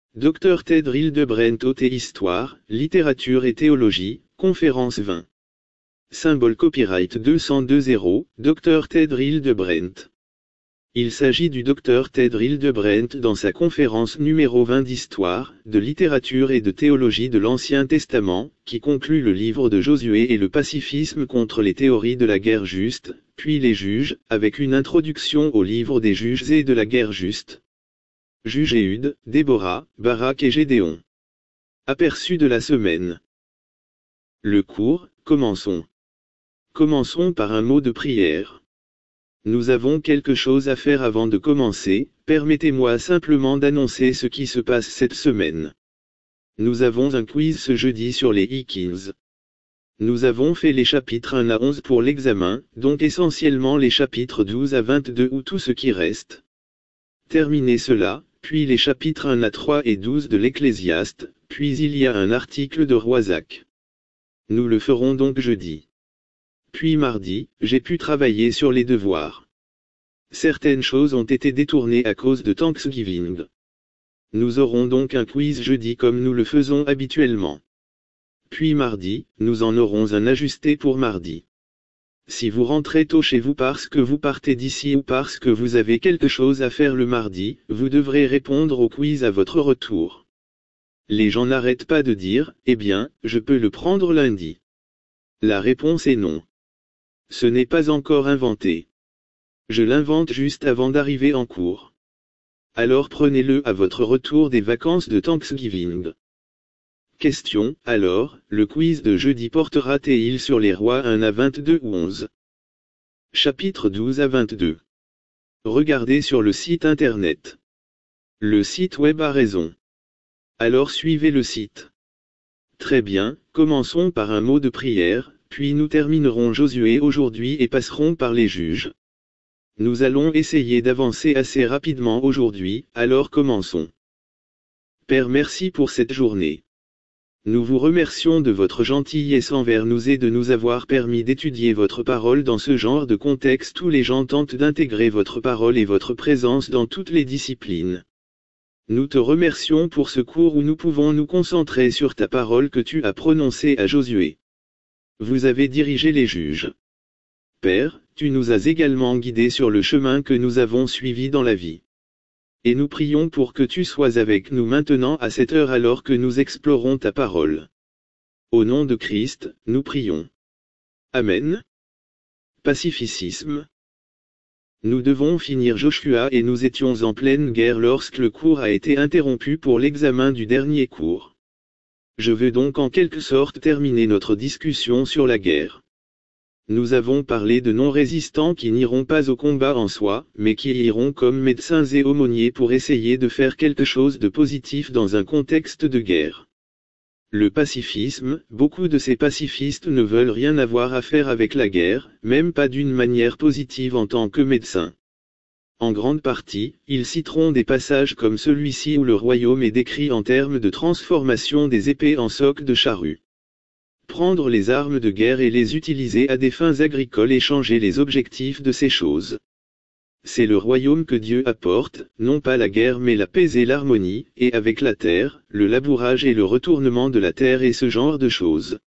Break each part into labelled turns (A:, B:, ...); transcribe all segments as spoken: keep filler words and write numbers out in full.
A: Docteur Ted Hildebrand O T Histoire, Littérature et Théologie, Conférence vingt. Symbole copyright deux cent deux zéro, Docteur Ted Hildebrand. Il s'agit du Docteur Ted Hildebrand dans sa conférence numéro vingt d'Histoire, de littérature et de théologie de l'Ancien Testament, qui conclut le livre de Josué et le pacifisme contre les théories de la guerre juste, puis les juges, avec une introduction au livre des juges et de la guerre juste. Juge Éhud, Déborah, Barak et Gédéon. Aperçu de la semaine. Le cours, commençons. Commençons par un mot de prière. Nous avons quelque chose à faire avant de commencer, permettez-moi simplement d'annoncer ce qui se passe cette semaine. Nous avons un quiz ce jeudi sur les Hikins. Nous avons fait les chapitres un à onze pour l'examen, donc essentiellement les chapitres douze à vingt-deux ou tout ce qui reste. Terminez cela, puis les chapitres un à trois et douze de l'Ecclésiaste, puis il y a un article de Roisac. Nous le ferons donc jeudi. Puis mardi, j'ai pu travailler sur les devoirs. Certaines choses ont été détournées à cause de Thanksgiving. Nous aurons donc un quiz jeudi comme nous le faisons habituellement. Puis mardi, nous en aurons un ajusté pour mardi. Si vous rentrez tôt chez vous parce que vous partez d'ici ou parce que vous avez quelque chose à faire le mardi, vous devrez répondre au quiz à votre retour. Les gens n'arrêtent pas de dire, eh bien, je peux le prendre lundi. La réponse est non. Ce n'est pas encore inventé. Je l'invente juste avant d'arriver en cours. Alors prenez-le à votre retour des vacances de Thanksgiving. Question, alors, le quiz de jeudi portera-t-il sur les rois un à vingt-deux ou onze? Chapitre douze à vingt-deux. Regardez sur le site internet. Le site web a raison. Alors suivez le site. Très bien, commençons par un mot de prière, puis nous terminerons Josué aujourd'hui et passerons par les juges. Nous allons essayer d'avancer assez rapidement aujourd'hui, alors commençons. Père, merci pour cette journée. Nous vous remercions de votre gentillesse envers nous et de nous avoir permis d'étudier votre parole dans ce genre de contexte où les gens tentent d'intégrer votre parole et votre présence dans toutes les disciplines. Nous te remercions pour ce cours où nous pouvons nous concentrer sur ta parole que tu as prononcée à Josué. Vous avez dirigé les juges. Père, tu nous as également guidés sur le chemin que nous avons suivi dans la vie. Et nous prions pour que tu sois avec nous maintenant à cette heure alors que nous explorons ta parole. Au nom de Christ, nous prions. Amen. Pacificisme. Nous devons finir Joshua et nous étions en pleine guerre lorsque le cours a été interrompu pour l'examen du dernier cours. Je veux donc en quelque sorte terminer notre discussion sur la guerre. Nous avons parlé de non-résistants qui n'iront pas au combat en soi, mais qui iront comme médecins et aumôniers pour essayer de faire quelque chose de positif dans un contexte de guerre. Le pacifisme, beaucoup de ces pacifistes ne veulent rien avoir à faire avec la guerre, même pas d'une manière positive en tant que médecins. En grande partie, ils citeront des passages comme celui-ci où le royaume est décrit en termes de transformation des épées en socs de charrue. Prendre les armes de guerre et les utiliser à des fins agricoles et changer les objectifs de ces choses. C'est le royaume que Dieu apporte, non pas la guerre mais la paix et l'harmonie, et avec la terre, le labourage et le retournement de la terre et ce genre de choses.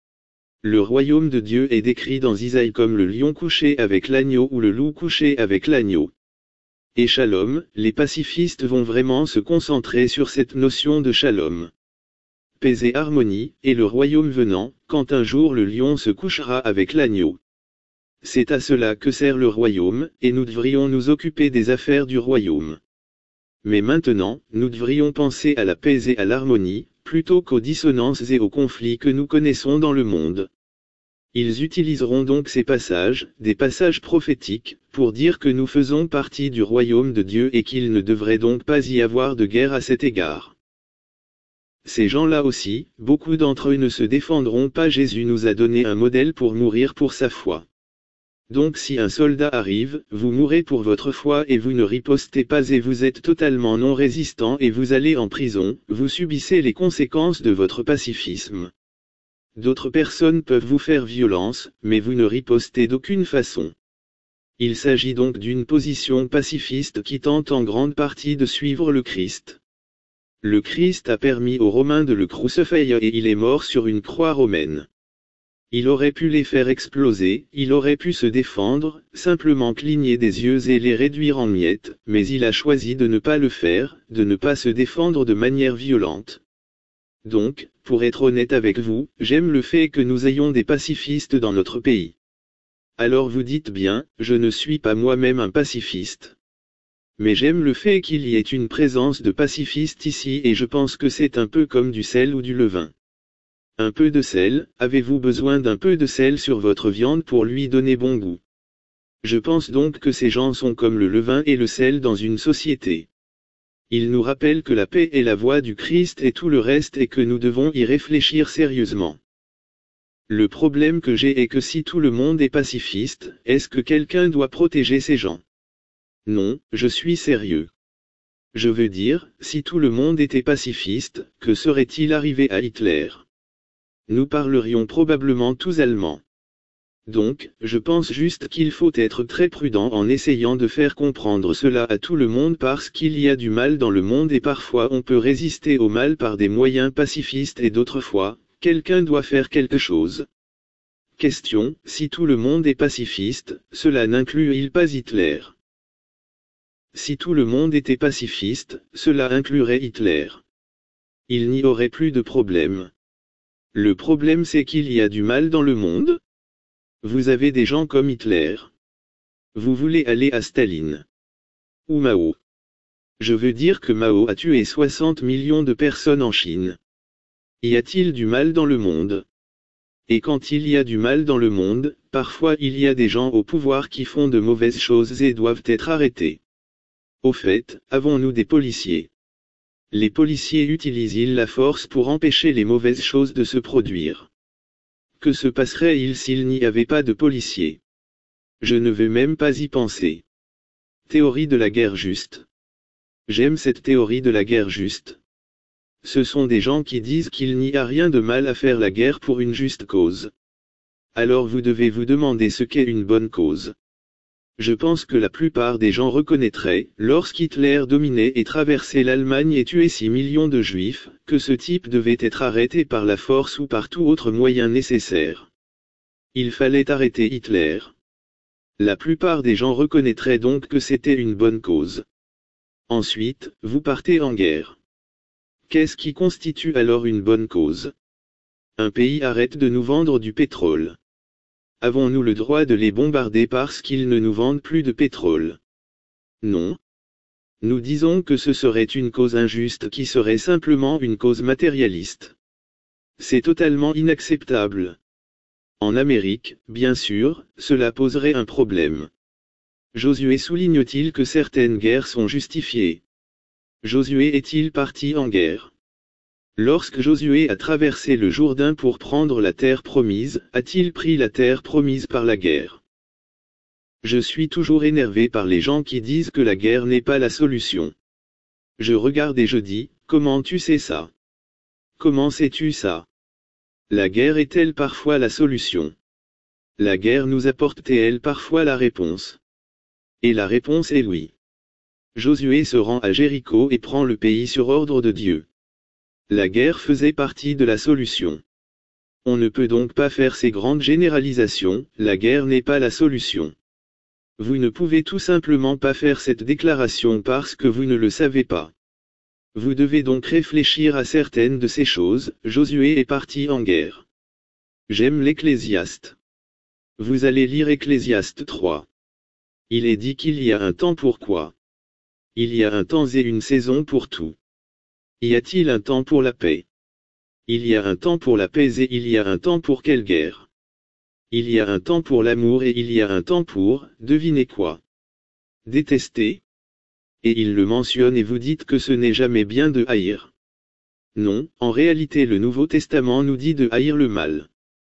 A: Le royaume de Dieu est décrit dans Isaïe comme le lion couché avec l'agneau ou le loup couché avec l'agneau. Et shalom, les pacifistes vont vraiment se concentrer sur cette notion de shalom. Paix et harmonie, et le royaume venant, quand un jour le lion se couchera avec l'agneau. C'est à cela que sert le royaume, et nous devrions nous occuper des affaires du royaume. Mais maintenant, nous devrions penser à la paix et à l'harmonie, plutôt qu'aux dissonances et aux conflits que nous connaissons dans le monde. Ils utiliseront donc ces passages, des passages prophétiques, pour dire que nous faisons partie du royaume de Dieu et qu'il ne devrait donc pas y avoir de guerre à cet égard. Ces gens-là aussi, beaucoup d'entre eux ne se défendront pas. Jésus nous a donné un modèle pour mourir pour sa foi. Donc si un soldat arrive, vous mourrez pour votre foi et vous ne ripostez pas et vous êtes totalement non résistant et vous allez en prison, vous subissez les conséquences de votre pacifisme. D'autres personnes peuvent vous faire violence, mais vous ne ripostez d'aucune façon. Il s'agit donc d'une position pacifiste qui tente en grande partie de suivre le Christ. Le Christ a permis aux Romains de le crucifier et il est mort sur une croix romaine. Il aurait pu les faire exploser, il aurait pu se défendre, simplement cligner des yeux et les réduire en miettes, mais il a choisi de ne pas le faire, de ne pas se défendre de manière violente. Donc, pour être honnête avec vous, j'aime le fait que nous ayons des pacifistes dans notre pays. Alors vous dites bien, je ne suis pas moi-même un pacifiste. Mais j'aime le fait qu'il y ait une présence de pacifistes ici et je pense que c'est un peu comme du sel ou du levain. Un peu de sel, avez-vous besoin d'un peu de sel sur votre viande pour lui donner bon goût? Je pense donc que ces gens sont comme le levain et le sel dans une société. Ils nous rappellent que la paix est la voie du Christ et tout le reste et que nous devons y réfléchir sérieusement. Le problème que j'ai est que si tout le monde est pacifiste, est-ce que quelqu'un doit protéger ces gens? Non, je suis sérieux. Je veux dire, si tout le monde était pacifiste, que serait-il arrivé à Hitler? Nous parlerions probablement tous allemand. Donc, je pense juste qu'il faut être très prudent en essayant de faire comprendre cela à tout le monde parce qu'il y a du mal dans le monde et parfois on peut résister au mal par des moyens pacifistes et d'autres fois, quelqu'un doit faire quelque chose. Question, si tout le monde est pacifiste, cela n'inclut-il pas Hitler? Si tout le monde était pacifiste, cela inclurait Hitler. Il n'y aurait plus de problème. Le problème c'est qu'il y a du mal dans le monde. Vous avez des gens comme Hitler. Vous voulez aller à Staline. Ou Mao. Je veux dire que Mao a tué soixante millions de personnes en Chine. Y a-t-il du mal dans le monde? Et quand il y a du mal dans le monde, parfois il y a des gens au pouvoir qui font de mauvaises choses et doivent être arrêtés. Au fait, avons-nous des policiers? Les policiers utilisent-ils la force pour empêcher les mauvaises choses de se produire? Que se passerait-il s'il n'y avait pas de policiers? Je ne veux même pas y penser. Théorie de la guerre juste. J'aime cette théorie de la guerre juste. Ce sont des gens qui disent qu'il n'y a rien de mal à faire la guerre pour une juste cause. Alors vous devez vous demander ce qu'est une bonne cause. Je pense que la plupart des gens reconnaîtraient, lorsqu'Hitler dominait et traversait l'Allemagne et tuait six millions de juifs, que ce type devait être arrêté par la force ou par tout autre moyen nécessaire. Il fallait arrêter Hitler. La plupart des gens reconnaîtraient donc que c'était une bonne cause. Ensuite, vous partez en guerre. Qu'est-ce qui constitue alors une bonne cause? Un pays arrête de nous vendre du pétrole. Avons-nous le droit de les bombarder parce qu'ils ne nous vendent plus de pétrole? Non. Nous disons que ce serait une cause injuste qui serait simplement une cause matérialiste. C'est totalement inacceptable. En Amérique, bien sûr, cela poserait un problème. Josué souligne-t-il que certaines guerres sont justifiées? Josué est-il parti en guerre? Lorsque Josué a traversé le Jourdain pour prendre la terre promise, a-t-il pris la terre promise par la guerre? Je suis toujours énervé par les gens qui disent que la guerre n'est pas la solution. Je regarde et je dis, comment tu sais ça? Comment sais-tu ça? La guerre est-elle parfois la solution? La guerre nous apporte-t-elle parfois la réponse? Et la réponse est oui. Josué se rend à Jéricho et prend le pays sur ordre de Dieu. La guerre faisait partie de la solution. On ne peut donc pas faire ces grandes généralisations, la guerre n'est pas la solution. Vous ne pouvez tout simplement pas faire cette déclaration parce que vous ne le savez pas. Vous devez donc réfléchir à certaines de ces choses. Josué est parti en guerre. J'aime l'Ecclésiaste. Vous allez lire Ecclésiaste trois. Il est dit qu'il y a un temps pour quoi? Il y a un temps et une saison pour tout. Y a-t-il un temps pour la paix? Il y a un temps pour la paix et il y a un temps pour quelle guerre? Il y a un temps pour l'amour et il y a un temps pour, devinez quoi? Détester? Et il le mentionne et vous dites que ce n'est jamais bien de haïr. Non, en réalité le Nouveau Testament nous dit de haïr le mal.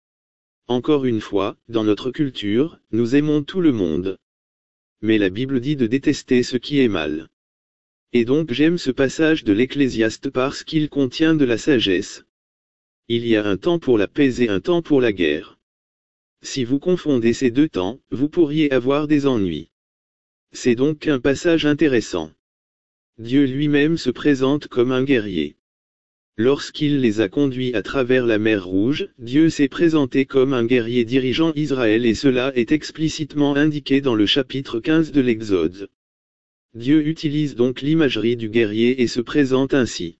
A: Encore une fois, dans notre culture, nous aimons tout le monde. Mais la Bible dit de détester ce qui est mal. Et donc j'aime ce passage de l'Ecclésiaste parce qu'il contient de la sagesse. Il y a un temps pour la paix et un temps pour la guerre. Si vous confondez ces deux temps, vous pourriez avoir des ennuis. C'est donc un passage intéressant. Dieu lui-même se présente comme un guerrier. Lorsqu'il les a conduits à travers la mer Rouge, Dieu s'est présenté comme un guerrier dirigeant Israël et cela est explicitement indiqué dans le chapitre quinze de l'Exode. Dieu utilise donc l'imagerie du guerrier et se présente ainsi.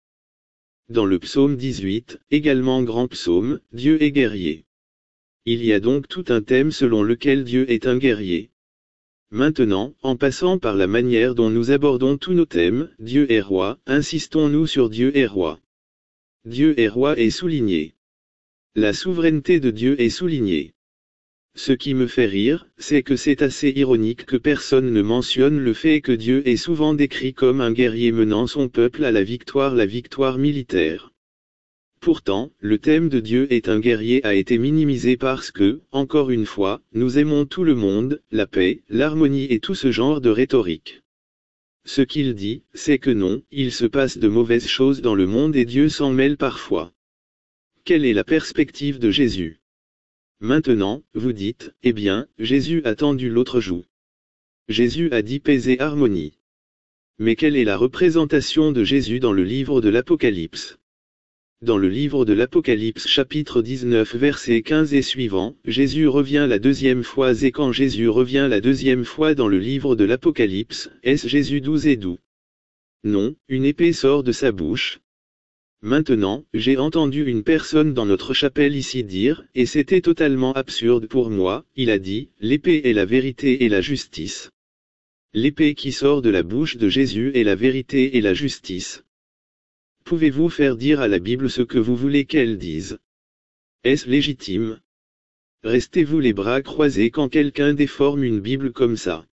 A: Dans le psaume dix-huit, également grand psaume, Dieu est guerrier. Il y a donc tout un thème selon lequel Dieu est un guerrier. Maintenant, en passant par la manière dont nous abordons tous nos thèmes, Dieu est roi, insistons-nous sur Dieu est roi. Dieu est roi est souligné. La souveraineté de Dieu est soulignée. Ce qui me fait rire, c'est que c'est assez ironique que personne ne mentionne le fait que Dieu est souvent décrit comme un guerrier menant son peuple à la victoire, la victoire militaire. Pourtant, le thème de Dieu est un guerrier a été minimisé parce que, encore une fois, nous aimons tout le monde, la paix, l'harmonie et tout ce genre de rhétorique. Ce qu'il dit, c'est que non, il se passe de mauvaises choses dans le monde et Dieu s'en mêle parfois. Quelle est la perspective de Jésus? Maintenant, vous dites, eh bien, Jésus a tendu l'autre joue. Jésus a dit paix et harmonie. Mais quelle est la représentation de Jésus dans le livre de l'Apocalypse? Dans le livre de l'Apocalypse chapitre dix-neuf verset quinze et suivant, Jésus revient la deuxième fois et quand Jésus revient la deuxième fois dans le livre de l'Apocalypse, est-ce Jésus doux et doux? Non, une épée sort de sa bouche. Maintenant, j'ai entendu une personne dans notre chapelle ici dire, et c'était totalement absurde pour moi, il a dit, l'épée est la vérité et la justice. L'épée qui sort de la bouche de Jésus est la vérité et la justice. Pouvez-vous faire dire à la Bible ce que vous voulez qu'elle dise? Est-ce légitime? Restez-vous les bras croisés quand quelqu'un déforme une Bible comme ça?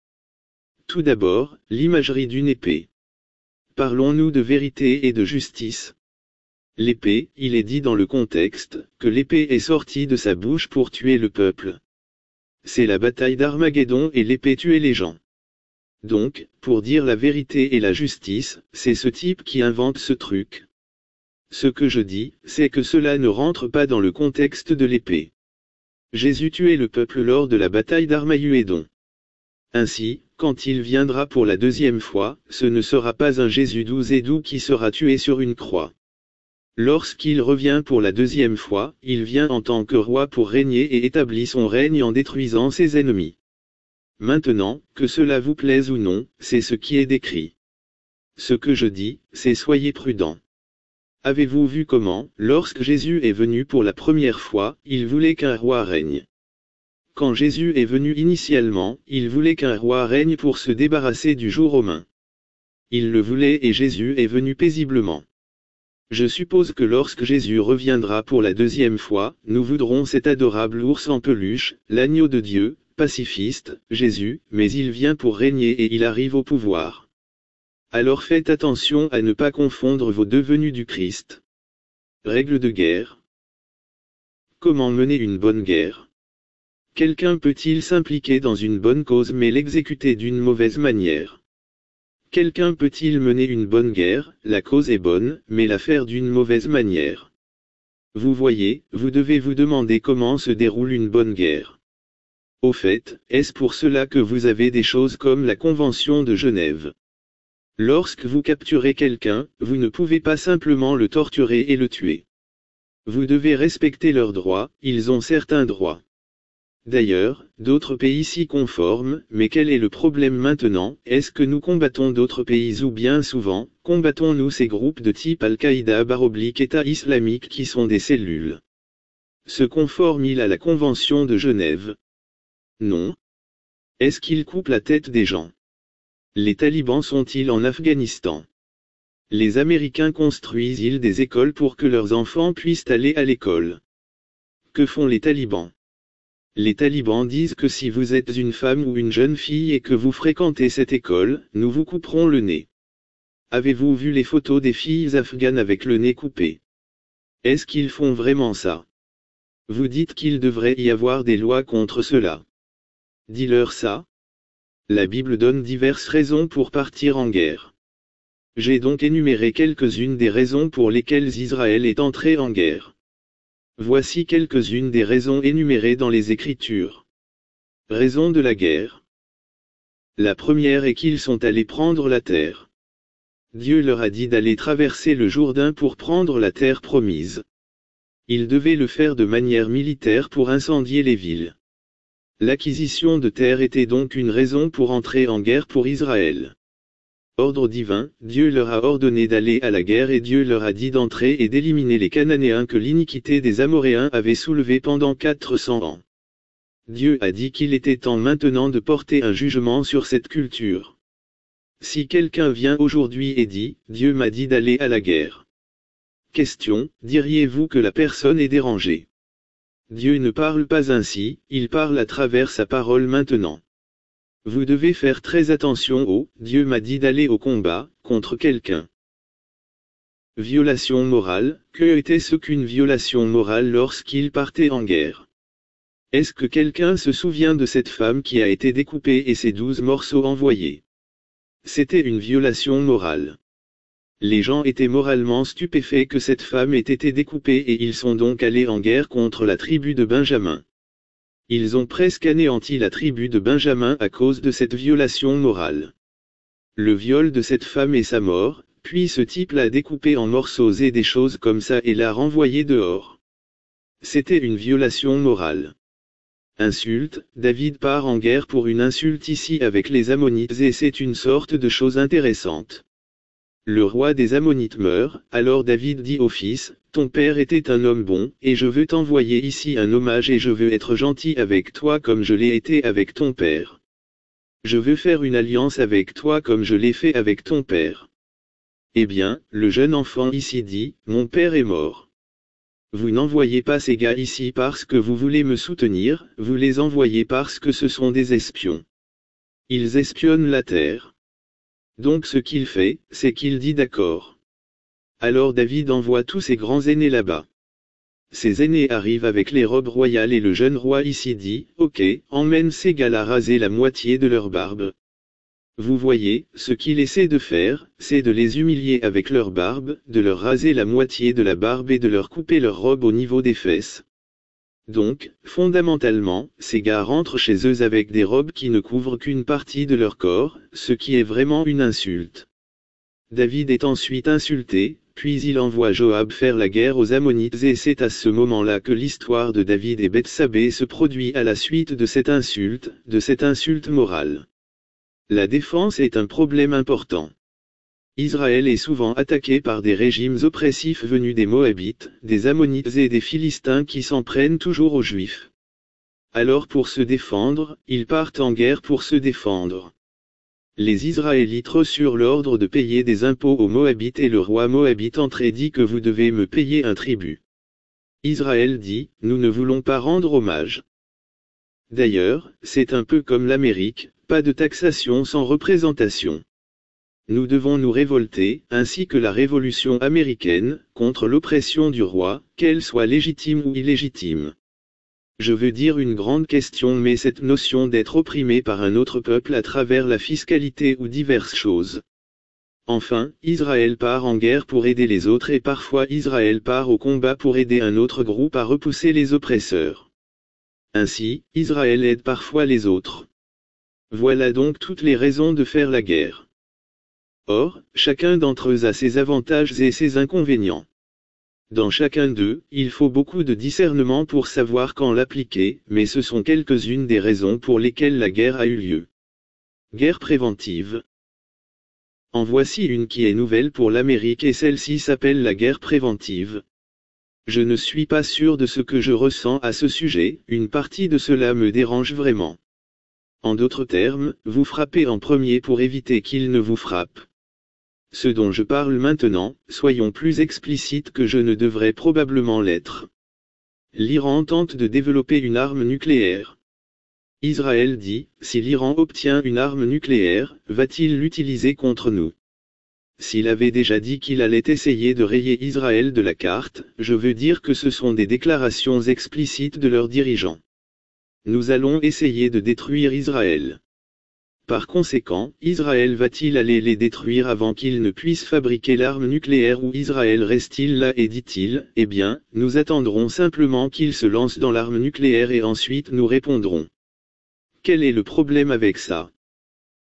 A: Tout d'abord, l'imagerie d'une épée. Parlons-nous de vérité et de justice. L'épée, il est dit dans le contexte, que l'épée est sortie de sa bouche pour tuer le peuple. C'est la bataille d'Armageddon et l'épée tuait les gens. Donc, pour dire la vérité et la justice, c'est ce type qui invente ce truc. Ce que je dis, c'est que cela ne rentre pas dans le contexte de l'épée. Jésus tuait le peuple lors de la bataille d'Armageddon. Ainsi, quand il viendra pour la deuxième fois, ce ne sera pas un Jésus doux et doux qui sera tué sur une croix. Lorsqu'il revient pour la deuxième fois, il vient en tant que roi pour régner et établit son règne en détruisant ses ennemis. Maintenant, que cela vous plaise ou non, c'est ce qui est décrit. Ce que je dis, c'est soyez prudents. Avez-vous vu comment, lorsque Jésus est venu pour la première fois, il voulait qu'un roi règne? Quand Jésus est venu initialement, il voulait qu'un roi règne pour se débarrasser du joug romain. Il le voulait et Jésus est venu paisiblement. Je suppose que lorsque Jésus reviendra pour la deuxième fois, nous voudrons cet adorable ours en peluche, l'agneau de Dieu, pacifiste, Jésus, mais il vient pour régner et il arrive au pouvoir. Alors faites attention à ne pas confondre vos deux venues du Christ. Règle de guerre. Comment mener une bonne guerre? Quelqu'un peut-il s'impliquer dans une bonne cause mais l'exécuter d'une mauvaise manière? Quelqu'un peut-il mener une bonne guerre, la cause est bonne, mais la faire d'une mauvaise manière? Vous voyez, vous devez vous demander comment se déroule une bonne guerre. Au fait, est-ce pour cela que vous avez des choses comme la Convention de Genève? Lorsque vous capturez quelqu'un, vous ne pouvez pas simplement le torturer et le tuer. Vous devez respecter leurs droits, ils ont certains droits. D'ailleurs, d'autres pays s'y conforment, mais quel est le problème maintenant? Est-ce que nous combattons d'autres pays ou bien souvent, combattons-nous ces groupes de type Al-Qaïda baroblique État islamique qui sont des cellules? Se conforment-ils à la Convention de Genève? Non. Est-ce qu'ils coupent la tête des gens? Les talibans sont-ils en Afghanistan? Les Américains construisent-ils des écoles pour que leurs enfants puissent aller à l'école? Que font les talibans? Les talibans disent que si vous êtes une femme ou une jeune fille et que vous fréquentez cette école, nous vous couperons le nez. Avez-vous vu les photos des filles afghanes avec le nez coupé? Est-ce qu'ils font vraiment ça? Vous dites qu'il devrait y avoir des lois contre cela. Dis-leur ça. La Bible donne diverses raisons pour partir en guerre. J'ai donc énuméré quelques-unes des raisons pour lesquelles Israël est entré en guerre. Voici quelques-unes des raisons énumérées dans les Écritures. Raison de la guerre. La première est qu'ils sont allés prendre la terre. Dieu leur a dit d'aller traverser le Jourdain pour prendre la terre promise. Ils devaient le faire de manière militaire pour incendier les villes. L'acquisition de terre était donc une raison pour entrer en guerre pour Israël. Ordre divin, Dieu leur a ordonné d'aller à la guerre et Dieu leur a dit d'entrer et d'éliminer les Cananéens que l'iniquité des Amoréens avait soulevés pendant quatre cents ans. Dieu a dit qu'il était temps maintenant de porter un jugement sur cette culture. Si quelqu'un vient aujourd'hui et dit, Dieu m'a dit d'aller à la guerre. Question, diriez-vous que la personne est dérangée? Dieu ne parle pas ainsi, il parle à travers sa parole maintenant. Vous devez faire très attention au « Dieu m'a dit d'aller au combat » contre quelqu'un. Violation morale, que était-ce qu'une violation morale lorsqu'il partait en guerre? Est-ce que quelqu'un se souvient de cette femme qui a été découpée et ses douze morceaux envoyés? C'était une violation morale. Les gens étaient moralement stupéfaits que cette femme ait été découpée et ils sont donc allés en guerre contre la tribu de Benjamin. Ils ont presque anéanti la tribu de Benjamin à cause de cette violation morale. Le viol de cette femme et sa mort, puis ce type l'a découpée en morceaux et des choses comme ça et l'a renvoyée dehors. C'était une violation morale. Insulte, David part en guerre pour une insulte ici avec les Ammonites et c'est une sorte de chose intéressante. Le roi des Ammonites meurt, alors David dit au fils, ton père était un homme bon, et je veux t'envoyer ici un hommage et je veux être gentil avec toi comme je l'ai été avec ton père. Je veux faire une alliance avec toi comme je l'ai fait avec ton père. Eh bien, le jeune enfant ici dit, mon père est mort. Vous n'envoyez pas ces gars ici parce que vous voulez me soutenir, vous les envoyez parce que ce sont des espions. Ils espionnent la terre. Donc ce qu'il fait, c'est qu'il dit d'accord. Alors David envoie tous ses grands aînés là-bas. Ces aînés arrivent avec les robes royales et le jeune roi ici dit, ok, emmène ces gars-là raser la moitié de leur barbe. Vous voyez, ce qu'il essaie de faire, c'est de les humilier avec leur barbe, de leur raser la moitié de la barbe et de leur couper leur robe au niveau des fesses. Donc, fondamentalement, ces gars rentrent chez eux avec des robes qui ne couvrent qu'une partie de leur corps, ce qui est vraiment une insulte. David est ensuite insulté, puis il envoie Joab faire la guerre aux Ammonites et c'est à ce moment-là que l'histoire de David et Bethsabée se produit à la suite de cette insulte, de cette insulte morale. La défense est un problème important. Israël est souvent attaqué par des régimes oppressifs venus des Moabites, des Ammonites et des Philistins qui s'en prennent toujours aux Juifs. Alors pour se défendre, ils partent en guerre pour se défendre. Les Israélites reçurent l'ordre de payer des impôts aux Moabites et le roi Moabite entré dit que vous devez me payer un tribut. Israël dit, nous ne voulons pas rendre hommage. D'ailleurs, c'est un peu comme l'Amérique, pas de taxation sans représentation. Nous devons nous révolter, ainsi que la révolution américaine, contre l'oppression du roi, qu'elle soit légitime ou illégitime. Je veux dire une grande question mais cette notion d'être opprimé par un autre peuple à travers la fiscalité ou diverses choses. Enfin, Israël part en guerre pour aider les autres et parfois Israël part au combat pour aider un autre groupe à repousser les oppresseurs. Ainsi, Israël aide parfois les autres. Voilà donc toutes les raisons de faire la guerre. Or, chacun d'entre eux a ses avantages et ses inconvénients. Dans chacun d'eux, il faut beaucoup de discernement pour savoir quand l'appliquer, mais ce sont quelques-unes des raisons pour lesquelles la guerre a eu lieu. Guerre préventive. En voici une qui est nouvelle pour l'Amérique et celle-ci s'appelle la guerre préventive. Je ne suis pas sûr de ce que je ressens à ce sujet, une partie de cela me dérange vraiment. En d'autres termes, vous frappez en premier pour éviter qu'il ne vous frappe. Ce dont je parle maintenant, soyons plus explicites que je ne devrais probablement l'être. L'Iran tente de développer une arme nucléaire. Israël dit, si l'Iran obtient une arme nucléaire, va-t-il l'utiliser contre nous? S'il avait déjà dit qu'il allait essayer de rayer Israël de la carte, je veux dire que ce sont des déclarations explicites de leurs dirigeants. Nous allons essayer de détruire Israël. Par conséquent, Israël va-t-il aller les détruire avant qu'ils ne puissent fabriquer l'arme nucléaire ou Israël reste-t-il là et dit-il, eh bien, nous attendrons simplement qu'ils se lancent dans l'arme nucléaire et ensuite nous répondrons. Quel est le problème avec ça?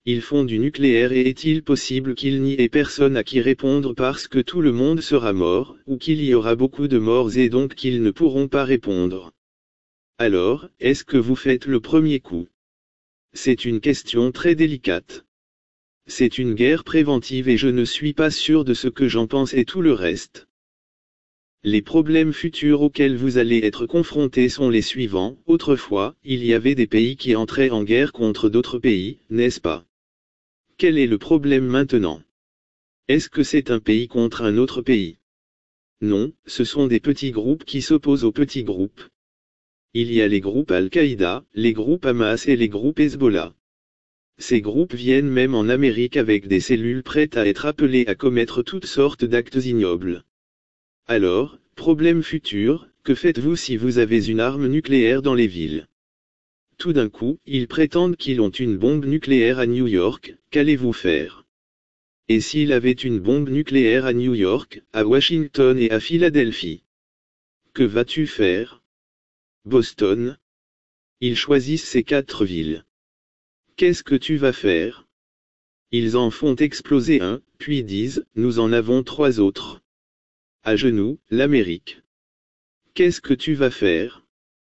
A: Ils font du nucléaire et est-il possible qu'il n'y ait personne à qui répondre parce que tout le monde sera mort, ou qu'il y aura beaucoup de morts et donc qu'ils ne pourront pas répondre? Alors, est-ce que vous faites le premier coup? C'est une question très délicate. C'est une guerre préventive et je ne suis pas sûr de ce que j'en pense et tout le reste. Les problèmes futurs auxquels vous allez être confrontés sont les suivants. Autrefois, il y avait des pays qui entraient en guerre contre d'autres pays, n'est-ce pas? Quel est le problème maintenant? Est-ce que c'est un pays contre un autre pays? Non, ce sont des petits groupes qui s'opposent aux petits groupes. Il y a les groupes Al-Qaïda, les groupes Hamas et les groupes Hezbollah. Ces groupes viennent même en Amérique avec des cellules prêtes à être appelées à commettre toutes sortes d'actes ignobles. Alors, problème futur, que faites-vous si vous avez une arme nucléaire dans les villes? Tout d'un coup, ils prétendent qu'ils ont une bombe nucléaire à New York, qu'allez-vous faire? Et s'il avait une bombe nucléaire à New York, à Washington et à Philadelphie? Que vas-tu faire? Boston? Ils choisissent ces quatre villes. Qu'est-ce que tu vas faire? Ils en font exploser un, puis disent, nous en avons trois autres. À genoux, l'Amérique. Qu'est-ce que tu vas faire?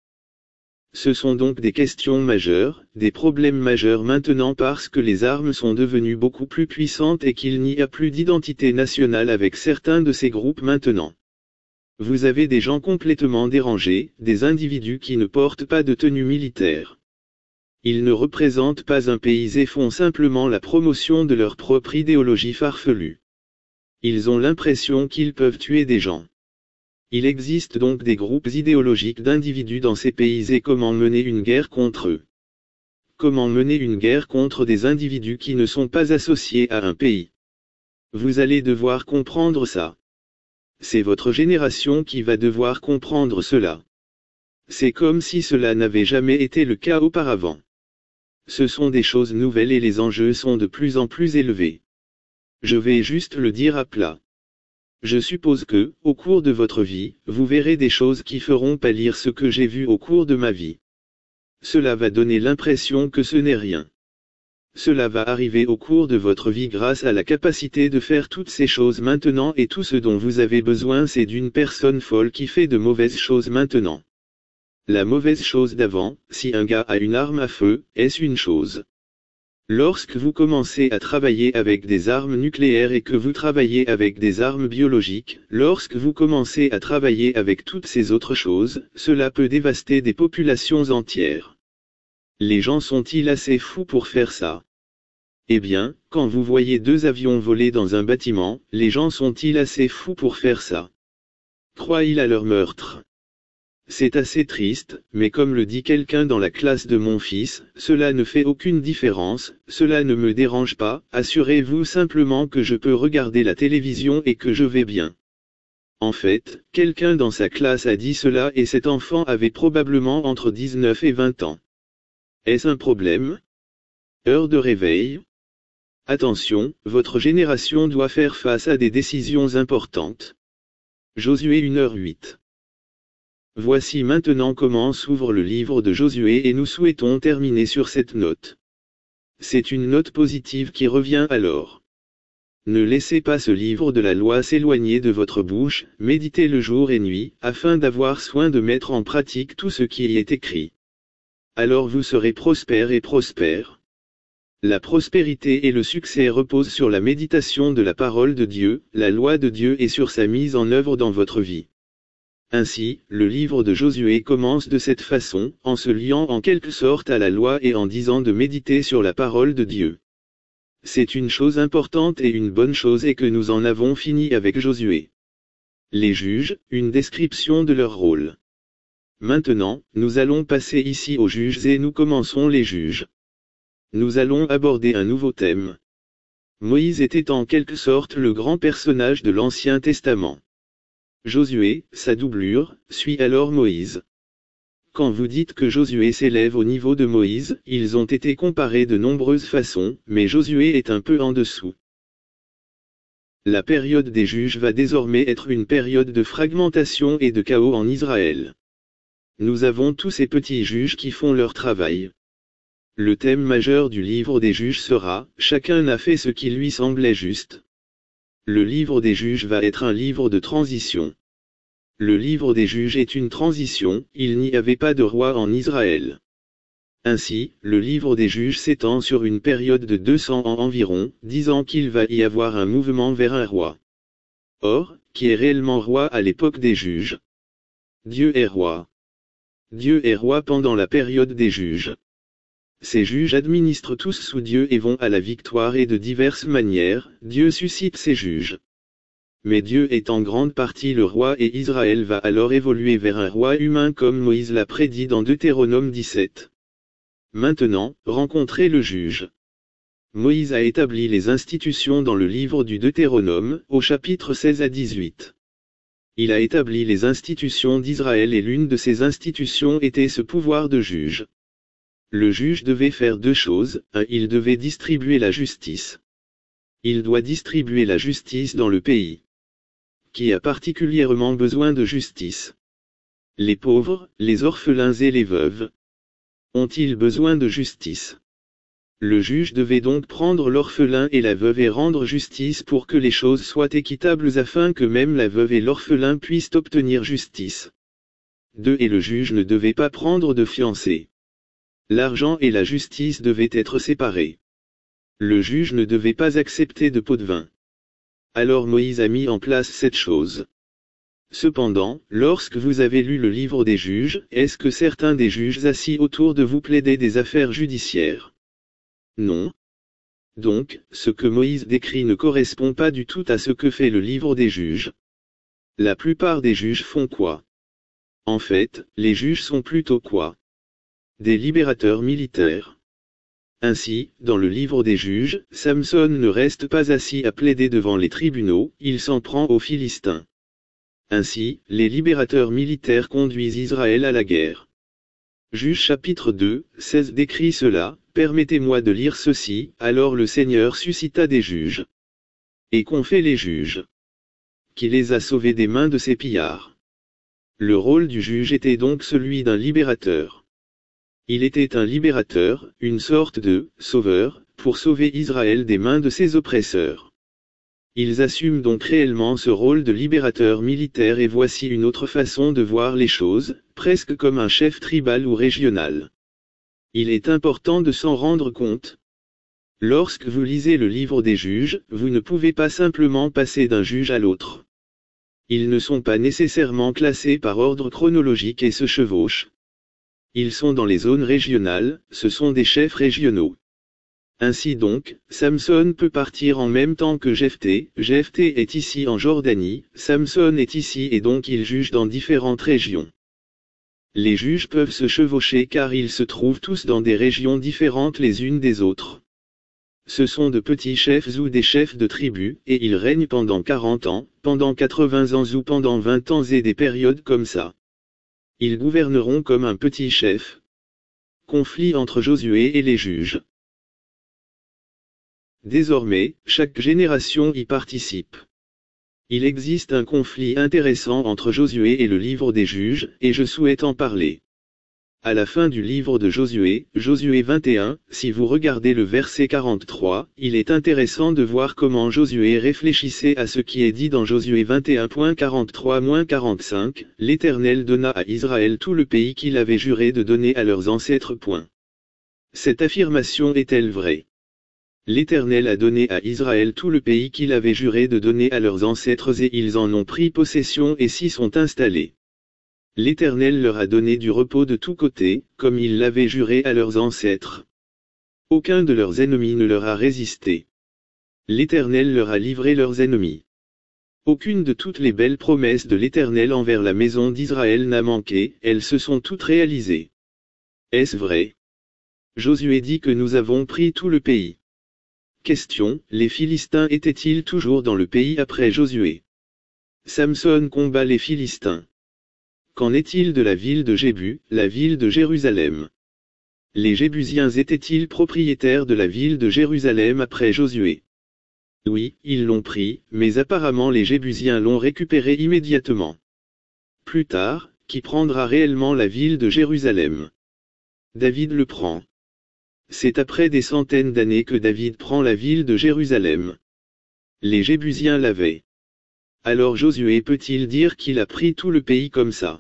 A: Ce sont donc des questions majeures, des problèmes majeurs maintenant parce que les armes sont devenues beaucoup plus puissantes et qu'il n'y a plus d'identité nationale avec certains de ces groupes maintenant. Vous avez des gens complètement dérangés, des individus qui ne portent pas de tenue militaire. Ils ne représentent pas un pays et font simplement la promotion de leur propre idéologie farfelue. Ils ont l'impression qu'ils peuvent tuer des gens. Il existe donc des groupes idéologiques d'individus dans ces pays et comment mener une guerre contre eux? Comment mener une guerre contre des individus qui ne sont pas associés à un pays? Vous allez devoir comprendre ça. C'est votre génération qui va devoir comprendre cela. C'est comme si cela n'avait jamais été le cas auparavant. Ce sont des choses nouvelles et les enjeux sont de plus en plus élevés. Je vais juste le dire à plat. Je suppose que, au cours de votre vie, vous verrez des choses qui feront pâlir ce que j'ai vu au cours de ma vie. Cela va donner l'impression que ce n'est rien. Cela va arriver au cours de votre vie grâce à la capacité de faire toutes ces choses maintenant et tout ce dont vous avez besoin c'est d'une personne folle qui fait de mauvaises choses maintenant. La mauvaise chose d'avant, si un gars a une arme à feu, est-ce une chose? Lorsque vous commencez à travailler avec des armes nucléaires et que vous travaillez avec des armes biologiques, lorsque vous commencez à travailler avec toutes ces autres choses, cela peut dévaster des populations entières. Les gens sont-ils assez fous pour faire ça? Eh bien, quand vous voyez deux avions voler dans un bâtiment, les gens sont-ils assez fous pour faire ça? Croient-ils à leur meurtre? C'est assez triste, mais comme le dit quelqu'un dans la classe de mon fils, cela ne fait aucune différence, cela ne me dérange pas, assurez-vous simplement que je peux regarder la télévision et que je vais bien. En fait, quelqu'un dans sa classe a dit cela et cet enfant avait probablement entre dix-neuf et vingt ans. Est-ce un problème? Heure de réveil? Attention, votre génération doit faire face à des décisions importantes. Josué une heure huit. Voici maintenant comment s'ouvre le livre de Josué et nous souhaitons terminer sur cette note. C'est une note positive qui revient alors. Ne laissez pas ce livre de la loi s'éloigner de votre bouche, méditez-le jour et nuit, afin d'avoir soin de mettre en pratique tout ce qui y est écrit. Alors vous serez prospères et prospères. La prospérité et le succès reposent sur la méditation de la parole de Dieu, la loi de Dieu et sur sa mise en œuvre dans votre vie. Ainsi, le livre de Josué commence de cette façon, en se liant en quelque sorte à la loi et en disant de méditer sur la parole de Dieu. C'est une chose importante et une bonne chose et que nous en avons fini avec Josué. Les juges, une description de leur rôle. Maintenant, nous allons passer ici aux juges et nous commençons les juges. Nous allons aborder un nouveau thème. Moïse était en quelque sorte le grand personnage de l'Ancien Testament. Josué, sa doublure, suit alors Moïse. Quand vous dites que Josué s'élève au niveau de Moïse, ils ont été comparés de nombreuses façons, mais Josué est un peu en dessous. La période des juges va désormais être une période de fragmentation et de chaos en Israël. Nous avons tous ces petits juges qui font leur travail. Le thème majeur du livre des juges sera « Chacun a fait ce qui lui semblait juste ». Le livre des juges va être un livre de transition. Le livre des juges est une transition, il n'y avait pas de roi en Israël. Ainsi, le livre des juges s'étend sur une période de deux cents ans environ, disant qu'il va y avoir un mouvement vers un roi. Or, qui est réellement roi à l'époque des juges? Dieu est roi. Dieu est roi pendant la période des juges. Ces juges administrent tous sous Dieu et vont à la victoire et de diverses manières, Dieu suscite ces juges. Mais Dieu est en grande partie le roi et Israël va alors évoluer vers un roi humain comme Moïse l'a prédit dans Deutéronome dix-sept. Maintenant, rencontrez le juge. Moïse a établi les institutions dans le livre du Deutéronome, au chapitre seize à dix-huit. Il a établi les institutions d'Israël et l'une de ces institutions était ce pouvoir de juge. Le juge devait faire deux choses, un, il devait distribuer la justice. Il doit distribuer la justice dans le pays. Qui a particulièrement besoin de justice? Les pauvres, les orphelins et les veuves. Ont-ils besoin de justice? Le juge devait donc prendre l'orphelin et la veuve et rendre justice pour que les choses soient équitables afin que même la veuve et l'orphelin puissent obtenir justice. deux. Et le juge ne devait pas prendre de fiancé. L'argent et la justice devaient être séparés. Le juge ne devait pas accepter de pot de vin. Alors Moïse a mis en place cette chose. Cependant, lorsque vous avez lu le livre des juges, est-ce que certains des juges assis autour de vous plaidaient des affaires judiciaires? Non. Donc, ce que Moïse décrit ne correspond pas du tout à ce que fait le livre des juges. La plupart des juges font quoi? En fait, les juges sont plutôt quoi? Des libérateurs militaires. Ainsi, dans le livre des juges, Samson ne reste pas assis à plaider devant les tribunaux, il s'en prend aux Philistins. Ainsi, les libérateurs militaires conduisent Israël à la guerre. Juges chapitre deux, seize décrit cela, permettez-moi de lire ceci, alors le Seigneur suscita des juges. Et qu'ont fait les juges? Qui les a sauvés des mains de ses pillards. Le rôle du juge était donc celui d'un libérateur. Il était un libérateur, une sorte de « sauveur », pour sauver Israël des mains de ses oppresseurs. Ils assument donc réellement ce rôle de libérateur militaire et voici une autre façon de voir les choses, presque comme un chef tribal ou régional. Il est important de s'en rendre compte. Lorsque vous lisez le livre des juges, vous ne pouvez pas simplement passer d'un juge à l'autre. Ils ne sont pas nécessairement classés par ordre chronologique et se chevauchent. Ils sont dans les zones régionales, ce sont des chefs régionaux. Ainsi donc, Samson peut partir en même temps que Jephthé, Jephthé est ici en Jordanie, Samson est ici et donc il juge dans différentes régions. Les juges peuvent se chevaucher car ils se trouvent tous dans des régions différentes les unes des autres. Ce sont de petits chefs ou des chefs de tribus, et ils règnent pendant quarante ans, pendant quatre-vingts ans ou pendant vingt ans et des périodes comme ça. Ils gouverneront comme un petit chef. Conflit entre Josué et les juges. Désormais, chaque génération y participe. Il existe un conflit intéressant entre Josué et le livre des juges, et je souhaite en parler. À la fin du livre de Josué, Josué vingt et un, si vous regardez le verset quarante-trois, il est intéressant de voir comment Josué réfléchissait à ce qui est dit dans Josué vingt et un quarante-trois à quarante-cinq, l'Éternel donna à Israël tout le pays qu'il avait juré de donner à leurs ancêtres. Cette affirmation est-elle vraie? L'Éternel a donné à Israël tout le pays qu'il avait juré de donner à leurs ancêtres et ils en ont pris possession et s'y sont installés. L'Éternel leur a donné du repos de tous côtés, comme il l'avait juré à leurs ancêtres. Aucun de leurs ennemis ne leur a résisté. L'Éternel leur a livré leurs ennemis. Aucune de toutes les belles promesses de l'Éternel envers la maison d'Israël n'a manqué, elles se sont toutes réalisées. Est-ce vrai? Josué dit que nous avons pris tout le pays. Question, les Philistins étaient-ils toujours dans le pays après Josué? Samson combat les Philistins. Qu'en est-il de la ville de Jébu, la ville de Jérusalem? Les Jébusiens étaient-ils propriétaires de la ville de Jérusalem après Josué? Oui, ils l'ont pris, mais apparemment les Jébusiens l'ont récupéré immédiatement. Plus tard, qui prendra réellement la ville de Jérusalem? David le prend. C'est après des centaines d'années que David prend la ville de Jérusalem. Les Jébusiens l'avaient. Alors Josué peut-il dire qu'il a pris tout le pays comme ça?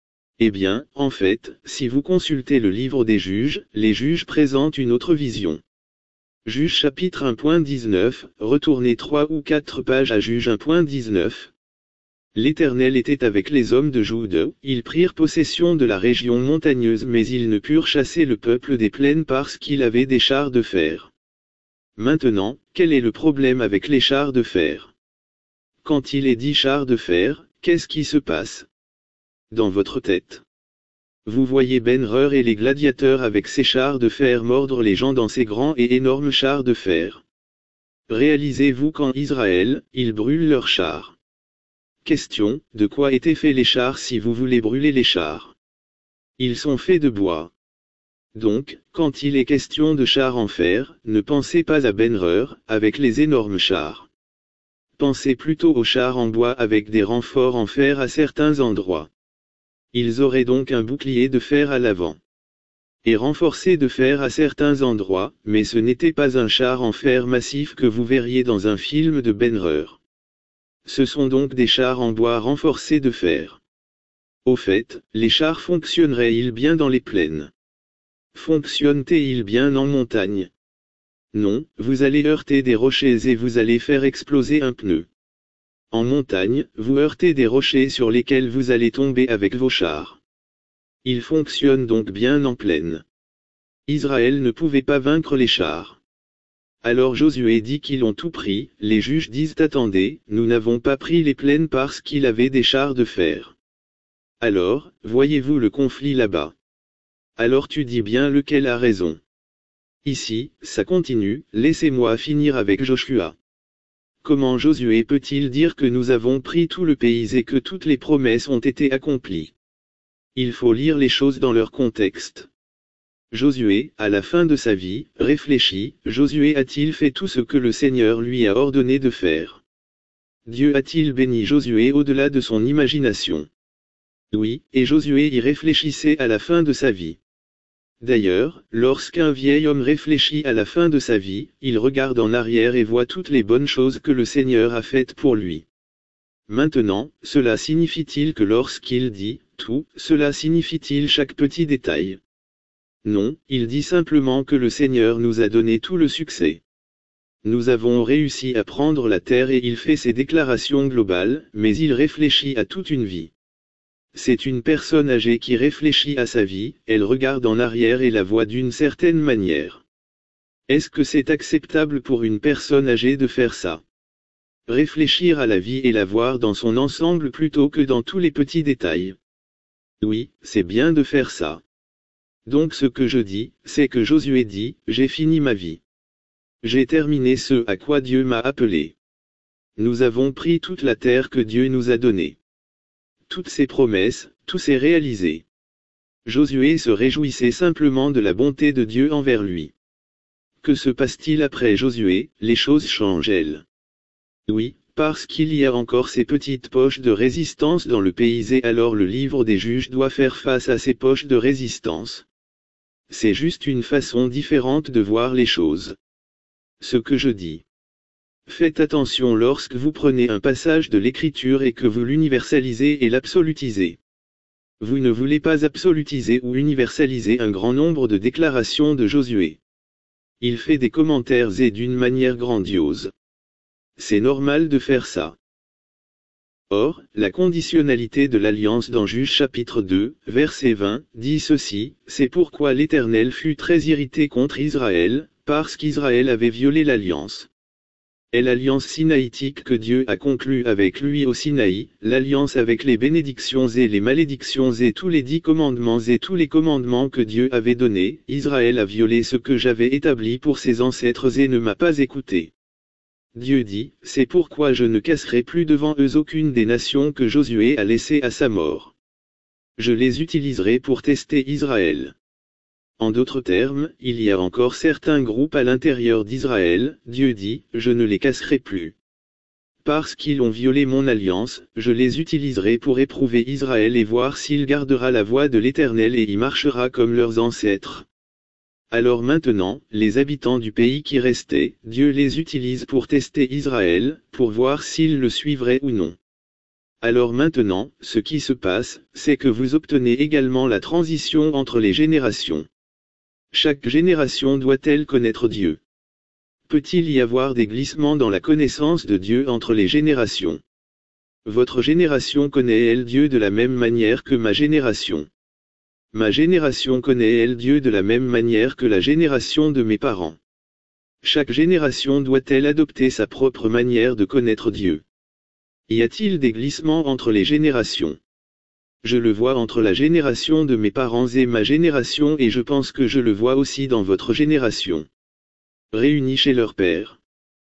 A: Eh bien, en fait, si vous consultez le livre des Juges, les Juges présentent une autre vision. Juges chapitre un point dix-neuf, retournez trois ou quatre pages à Juges un point dix-neuf. L'Éternel était avec les hommes de Juda, ils prirent possession de la région montagneuse mais ils ne purent chasser le peuple des plaines parce qu'il avait des chars de fer. Maintenant, quel est le problème avec les chars de fer? Quand il est dit chars de fer, qu'est-ce qui se passe dans votre tête? Vous voyez Ben-Hur et les gladiateurs avec ses chars de fer mordre les gens dans ces grands et énormes chars de fer. Réalisez-vous qu'en Israël, ils brûlent leurs chars. Question, de quoi étaient faits les chars si vous voulez brûler les chars? Ils sont faits de bois. Donc, quand il est question de chars en fer, ne pensez pas à Ben-Hur, avec les énormes chars. Pensez plutôt aux chars en bois avec des renforts en fer à certains endroits. Ils auraient donc un bouclier de fer à l'avant. Et renforcé de fer à certains endroits, mais ce n'était pas un char en fer massif que vous verriez dans un film de Ben-Hur. Ce sont donc des chars en bois renforcés de fer. Au fait, les chars fonctionneraient-ils bien dans les plaines? Fonctionnent-ils bien en montagne? Non, vous allez heurter des rochers et vous allez faire exploser un pneu. En montagne, vous heurtez des rochers sur lesquels vous allez tomber avec vos chars. Ils fonctionnent donc bien en plaine. Israël ne pouvait pas vaincre les chars. Alors Josué dit qu'ils ont tout pris, les juges disent attendez, nous n'avons pas pris les plaines parce qu'il avait des chars de fer. Alors, voyez-vous le conflit là-bas? Alors tu dis bien lequel a raison. Ici, ça continue, laissez-moi finir avec Joshua. Comment Josué peut-il dire que nous avons pris tout le pays et que toutes les promesses ont été accomplies? Il faut lire les choses dans leur contexte. Josué, à la fin de sa vie, réfléchit, Josué a-t-il fait tout ce que le Seigneur lui a ordonné de faire? Dieu a-t-il béni Josué au-delà de son imagination? Oui, et Josué y réfléchissait à la fin de sa vie. D'ailleurs, lorsqu'un vieil homme réfléchit à la fin de sa vie, il regarde en arrière et voit toutes les bonnes choses que le Seigneur a faites pour lui. Maintenant, cela signifie-t-il que lorsqu'il dit « tout », cela signifie-t-il chaque petit détail? Non, il dit simplement que le Seigneur nous a donné tout le succès. Nous avons réussi à prendre la terre et il fait ses déclarations globales, mais il réfléchit à toute une vie. C'est une personne âgée qui réfléchit à sa vie, elle regarde en arrière et la voit d'une certaine manière. Est-ce que c'est acceptable pour une personne âgée de faire ça? Réfléchir à la vie et la voir dans son ensemble plutôt que dans tous les petits détails. Oui, c'est bien de faire ça. Donc ce que je dis, c'est que Josué dit, j'ai fini ma vie. J'ai terminé ce à quoi Dieu m'a appelé. Nous avons pris toute la terre que Dieu nous a donnée. Toutes ses promesses, tout s'est réalisé. Josué se réjouissait simplement de la bonté de Dieu envers lui. Que se passe-t-il après Josué? Les choses changent elles. Oui, parce qu'il y a encore ces petites poches de résistance dans le pays et alors le livre des juges doit faire face à ces poches de résistance. C'est juste une façon différente de voir les choses. Ce que je dis. Faites attention lorsque vous prenez un passage de l'Écriture et que vous l'universalisez et l'absolutisez. Vous ne voulez pas absolutiser ou universaliser un grand nombre de déclarations de Josué. Il fait des commentaires et d'une manière grandiose. C'est normal de faire ça. Or, la conditionnalité de l'alliance dans Juges chapitre deux, verset vingt, dit ceci, c'est pourquoi l'Éternel fut très irrité contre Israël, parce qu'Israël avait violé l'alliance. Et l'alliance sinaïtique que Dieu a conclue avec lui au Sinaï, l'alliance avec les bénédictions et les malédictions et tous les dix commandements et tous les commandements que Dieu avait donnés, Israël a violé ce que j'avais établi pour ses ancêtres et ne m'a pas écouté. Dieu dit, c'est pourquoi je ne casserai plus devant eux aucune des nations que Josué a laissées à sa mort. Je les utiliserai pour tester Israël. En d'autres termes, il y a encore certains groupes à l'intérieur d'Israël, Dieu dit, je ne les casserai plus. Parce qu'ils ont violé mon alliance, je les utiliserai pour éprouver Israël et voir s'il gardera la voie de l'Éternel et y marchera comme leurs ancêtres. Alors maintenant, les habitants du pays qui restaient, Dieu les utilise pour tester Israël, pour voir s'ils le suivraient ou non. Alors maintenant, ce qui se passe, c'est que vous obtenez également la transition entre les générations. Chaque génération doit-elle connaître Dieu? Peut-il y avoir des glissements dans la connaissance de Dieu entre les générations? Votre génération connaît-elle Dieu de la même manière que ma génération? Ma génération connaît-elle Dieu de la même manière que la génération de mes parents? Chaque génération doit-elle adopter sa propre manière de connaître Dieu? Y a-t-il des glissements entre les générations? Je le vois entre la génération de mes parents et ma génération et je pense que je le vois aussi dans votre génération. Réunis chez leur père.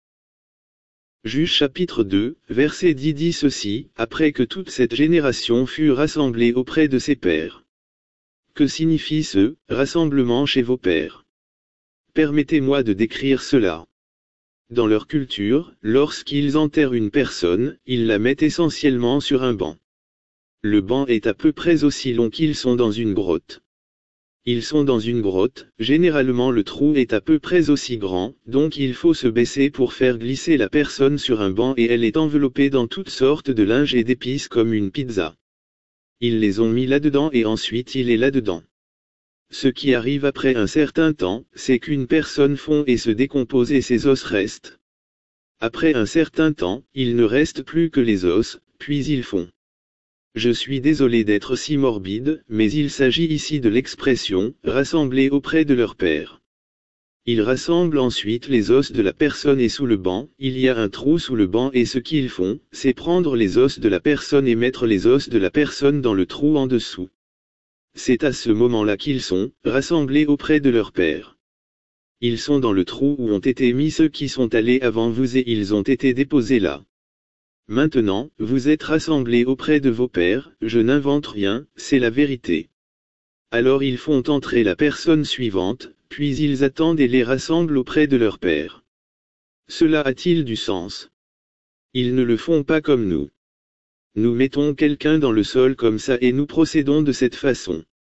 A: Juge chapitre deux, verset dix dit ceci, après que toute cette génération fut rassemblée auprès de ses pères. Que signifie ce rassemblement chez vos pères? Permettez-moi de décrire cela. Dans leur culture, lorsqu'ils enterrent une personne, ils la mettent essentiellement sur un banc. Le banc est à peu près aussi long qu'ils sont dans une grotte. Ils sont dans une grotte, généralement le trou est à peu près aussi grand, donc il faut se baisser pour faire glisser la personne sur un banc et elle est enveloppée dans toutes sortes de linge et d'épices comme une pizza. Ils les ont mis là-dedans et ensuite il est là-dedans. Ce qui arrive après un certain temps, c'est qu'une personne fond et se décompose et ses os restent. Après un certain temps, il ne reste plus que les os, puis ils font. Je suis désolé d'être si morbide, mais il s'agit ici de l'expression « rassembler auprès de leur père ». Ils rassemblent ensuite les os de la personne et sous le banc, il y a un trou sous le banc et ce qu'ils font, c'est prendre les os de la personne et mettre les os de la personne dans le trou en dessous. C'est à ce moment-là qu'ils sont rassemblés auprès de leur père. Ils sont dans le trou où ont été mis ceux qui sont allés avant vous et ils ont été déposés là. Maintenant, vous êtes rassemblés auprès de vos pères, je n'invente rien, c'est la vérité. Alors ils font entrer la personne suivante, puis ils attendent et les rassemblent auprès de leur père. Cela a-t-il du sens? Ils ne le font pas comme nous. Nous mettons quelqu'un dans le sol comme ça et nous procédons de cette façon.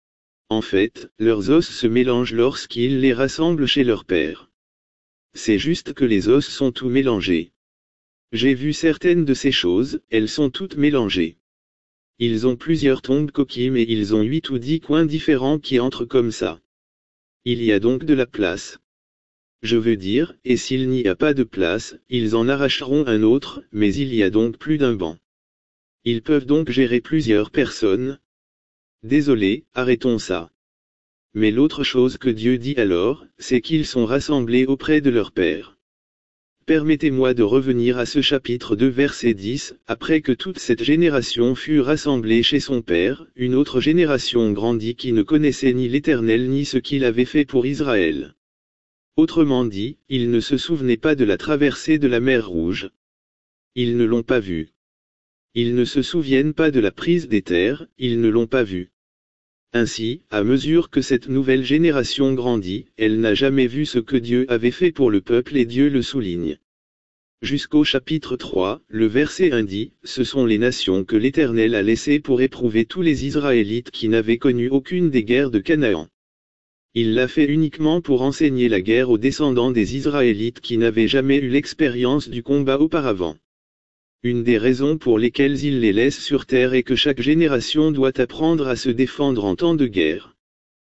A: En fait, leurs os se mélangent lorsqu'ils les rassemblent chez leur père. C'est juste que les os sont tout mélangés. J'ai vu certaines de ces choses, elles sont toutes mélangées. Ils ont plusieurs tombes coquilles mais ils ont huit ou dix coins différents qui entrent comme ça. Il y a donc de la place. Je veux dire, et s'il n'y a pas de place, ils en arracheront un autre, mais il y a donc plus d'un banc. Ils peuvent donc gérer plusieurs personnes. Désolé, arrêtons ça. Mais l'autre chose que Dieu dit alors, c'est qu'ils sont rassemblés auprès de leur Père. Permettez-moi de revenir à ce chapitre deux verset dix, après que toute cette génération fut rassemblée chez son Père, une autre génération grandit qui ne connaissait ni l'Éternel ni ce qu'il avait fait pour Israël. Autrement dit, ils ne se souvenaient pas de la traversée de la mer Rouge. Ils ne l'ont pas vue. Ils ne se souviennent pas de la prise des terres, ils ne l'ont pas vue. Ainsi, à mesure que cette nouvelle génération grandit, elle n'a jamais vu ce que Dieu avait fait pour le peuple et Dieu le souligne. Jusqu'au chapitre trois, le verset un dit, « Ce sont les nations que l'Éternel a laissées pour éprouver tous les Israélites qui n'avaient connu aucune des guerres de Canaan. » Il l'a fait uniquement pour enseigner la guerre aux descendants des Israélites qui n'avaient jamais eu l'expérience du combat auparavant. Une des raisons pour lesquelles il les laisse sur terre est que chaque génération doit apprendre à se défendre en temps de guerre.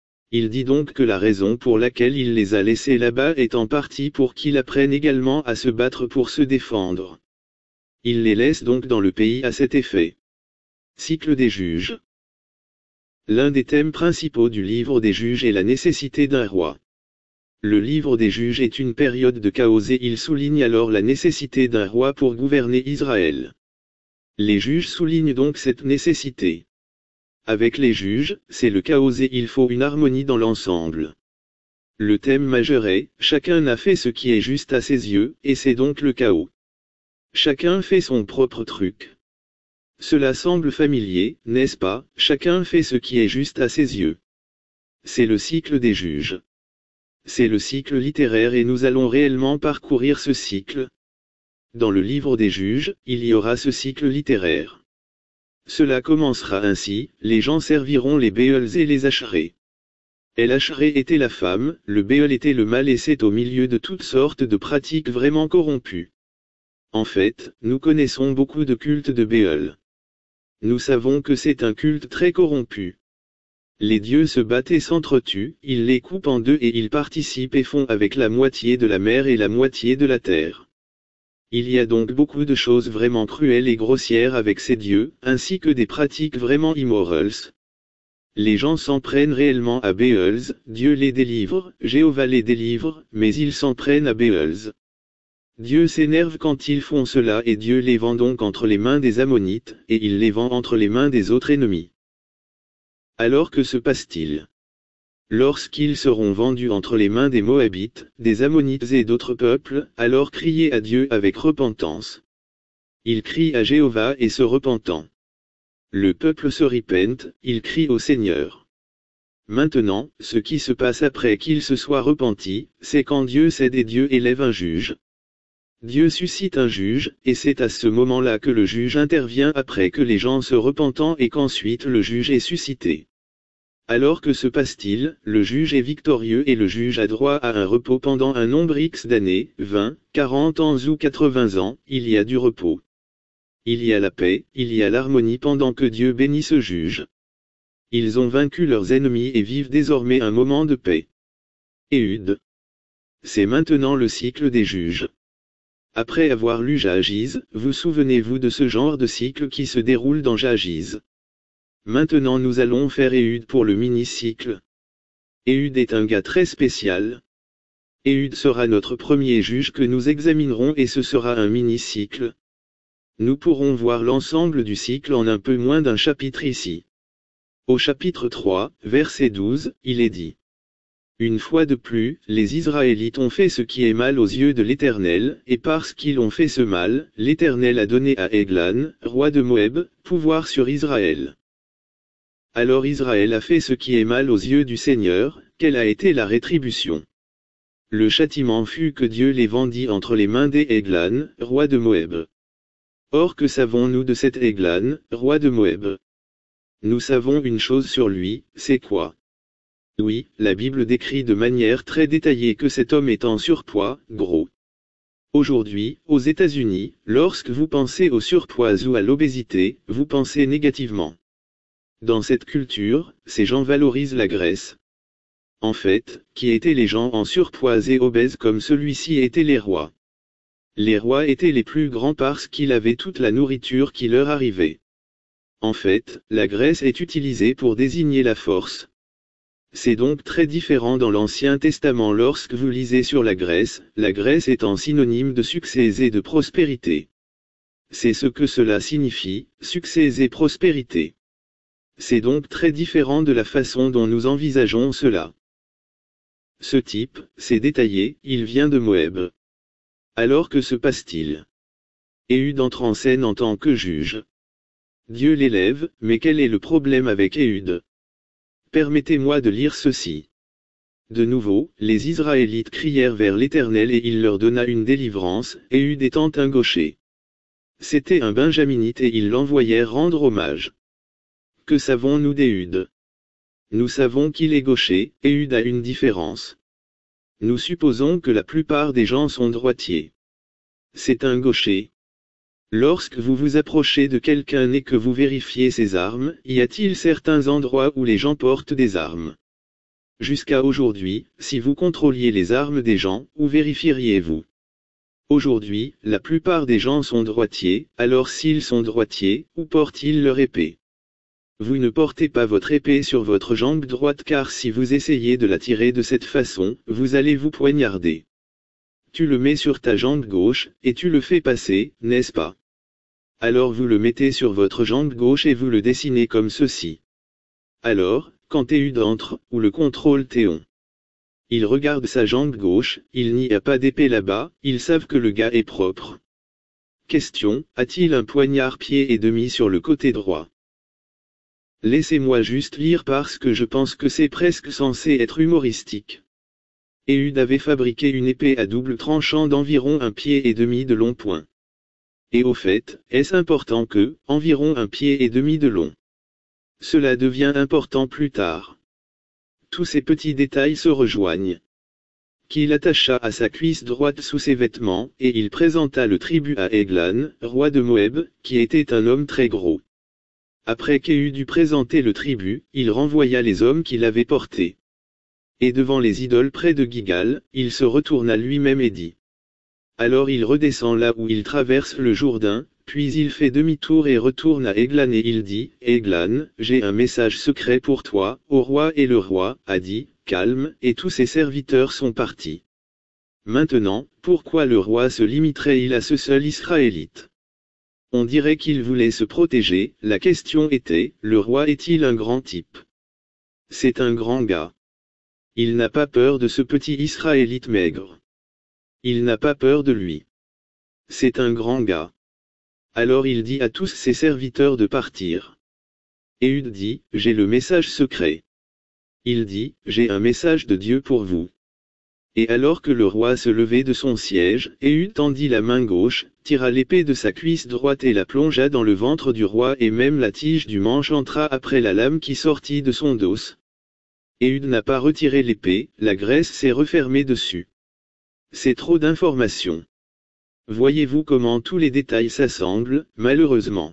A: Il dit donc que la raison pour laquelle il les a laissés là-bas est en partie pour qu'ils apprennent également à se battre pour se défendre. Il les laisse donc dans le pays à cet effet. Cycle des juges. L'un des thèmes principaux du livre des juges est la nécessité d'un roi. Le livre des juges est une période de chaos et il souligne alors la nécessité d'un roi pour gouverner Israël. Les juges soulignent donc cette nécessité. Avec les juges, c'est le chaos et il faut une harmonie dans l'ensemble. Le thème majeur est, chacun a fait ce qui est juste à ses yeux, et c'est donc le chaos. Chacun fait son propre truc. Cela semble familier, n'est-ce pas, chacun fait ce qui est juste à ses yeux. C'est le cycle des juges. C'est le cycle littéraire et nous allons réellement parcourir ce cycle. Dans le livre des juges, il y aura ce cycle littéraire. Cela commencera ainsi, les gens serviront les Béols et les Acharés. El Ashré était la femme, le Béol était le mal et c'est au milieu de toutes sortes de pratiques vraiment corrompues. En fait, nous connaissons beaucoup de cultes de Béol. Nous savons que c'est un culte très corrompu. Les dieux se battent et s'entretuent, ils les coupent en deux et ils participent et font avec la moitié de la mer et la moitié de la terre. Il y a donc beaucoup de choses vraiment cruelles et grossières avec ces dieux, ainsi que des pratiques vraiment immorales. Les gens s'en prennent réellement à Béols, Dieu les délivre, Jéhovah les délivre, mais ils s'en prennent à Béols. Dieu s'énerve quand ils font cela et Dieu les vend donc entre les mains des Ammonites, et il les vend entre les mains des autres ennemis. Alors que se passe-t-il? Lorsqu'ils seront vendus entre les mains des Moabites, des Ammonites et d'autres peuples, alors criez à Dieu avec repentance. Ils crient à Jéhovah et se repentant. Le peuple se repent, il crie au Seigneur. Maintenant, ce qui se passe après qu'il se soit repenti, c'est quand Dieu cède et Dieu élève un juge. Dieu suscite un juge, et c'est à ce moment-là que le juge intervient après que les gens se repentant et qu'ensuite le juge est suscité. Alors que se passe-t-il? Le juge est victorieux et le juge a droit à un repos pendant un nombre X d'années, vingt, quarante ans ou quatre-vingts ans, il y a du repos. Il y a la paix, il y a l'harmonie pendant que Dieu bénit ce juge. Ils ont vaincu leurs ennemis et vivent désormais un moment de paix. Éhude. C'est maintenant le cycle des juges. Après avoir lu Jagiz, vous souvenez-vous de ce genre de cycle qui se déroule dans Jagiz. Maintenant nous allons faire Éhude pour le mini-cycle. Éhude est un gars très spécial. Éhude sera notre premier juge que nous examinerons et ce sera un mini-cycle. Nous pourrons voir l'ensemble du cycle en un peu moins d'un chapitre ici. Au chapitre trois, verset douze, il est dit. Une fois de plus, les Israélites ont fait ce qui est mal aux yeux de l'Éternel, et parce qu'ils ont fait ce mal, l'Éternel a donné à Églan, roi de Moab, pouvoir sur Israël. Alors Israël a fait ce qui est mal aux yeux du Seigneur, quelle a été la rétribution? Le châtiment fut que Dieu les vendit entre les mains des Églan, roi de Moab. Or que savons-nous de cet Églan, roi de Moab? Nous savons une chose sur lui, c'est quoi? Oui, la Bible décrit de manière très détaillée que cet homme est en surpoids, gros. Aujourd'hui, aux États-Unis, lorsque vous pensez au surpoids ou à l'obésité, vous pensez négativement. Dans cette culture, ces gens valorisent la graisse. En fait, qui étaient les gens en surpoids et obèses comme celui-ci étaient les rois? Les rois étaient les plus grands parce qu'ils avaient toute la nourriture qui leur arrivait. En fait, la graisse est utilisée pour désigner la force. C'est donc très différent dans l'Ancien Testament lorsque vous lisez sur la graisse, la graisse étant synonyme de succès et de prospérité. C'est ce que cela signifie, succès et prospérité. C'est donc très différent de la façon dont nous envisageons cela. Ce type, c'est détaillé, il vient de Moab. Alors que se passe-t-il? Éhude entre en scène en tant que juge. Dieu l'élève, mais quel est le problème avec Éhude? Permettez-moi de lire ceci. De nouveau, les Israélites crièrent vers l'Éternel et il leur donna une délivrance, Éhude étant un gaucher. C'était un benjaminite et ils l'envoyèrent rendre hommage. Que savons-nous d'Éhude? Nous savons qu'il est gaucher, Éhude a une différence. Nous supposons que la plupart des gens sont droitiers. C'est un gaucher. Lorsque vous vous approchez de quelqu'un et que vous vérifiez ses armes, y a-t-il certains endroits où les gens portent des armes? Jusqu'à aujourd'hui, si vous contrôliez les armes des gens, où vérifieriez-vous? Aujourd'hui, la plupart des gens sont droitiers, alors s'ils sont droitiers, où portent-ils leur épée? Vous ne portez pas votre épée sur votre jambe droite car si vous essayez de la tirer de cette façon, vous allez vous poignarder. Tu le mets sur ta jambe gauche, et tu le fais passer, n'est-ce pas? Alors vous le mettez sur votre jambe gauche et vous le dessinez comme ceci. Alors, quand Éhude entre, ou le contrôle Théon. Il regarde sa jambe gauche, il n'y a pas d'épée là-bas, ils savent que le gars est propre. Question, a-t-il un poignard pied et demi sur le côté droit? Laissez-moi juste lire parce que je pense que c'est presque censé être humoristique. Éhude avait fabriqué une épée à double tranchant d'environ un pied et demi de long point. Et au fait, est-ce important que, environ un pied et demi de long? Cela devient important plus tard. tous ces petits détails se rejoignent. Qu'il attacha à sa cuisse droite sous ses vêtements, et il présenta le tribut à Églan, roi de Moab, qui était un homme très gros. Après qu'Éhud eut présenté le tribut, il renvoya les hommes qui l'avaient porté. Et devant les idoles près de Gigal, il se retourna lui-même et dit. Alors il redescend là où il traverse le Jourdain, puis il fait demi-tour et retourne à Églan et il dit, Églan, j'ai un message secret pour toi, ô roi, et le roi, a dit, calme, et tous ses serviteurs sont partis. Maintenant, pourquoi le roi se limiterait-il à ce seul Israélite? On dirait qu'il voulait se protéger, la question était, le roi est-il un grand type? C'est un grand gars. Il n'a pas peur de ce petit Israélite maigre. Il n'a pas peur de lui. C'est un grand gars. Alors il dit à tous ses serviteurs de partir. Éhud dit, j'ai le message secret. Il dit, j'ai un message de Dieu pour vous. Et alors que le roi se levait de son siège, Éhud tendit la main gauche, tira l'épée de sa cuisse droite et la plongea dans le ventre du roi et même la tige du manche entra après la lame qui sortit de son dos. Éhud n'a pas retiré l'épée, la graisse s'est refermée dessus. C'est trop d'informations. Voyez-vous comment tous les détails s'assemblent, malheureusement.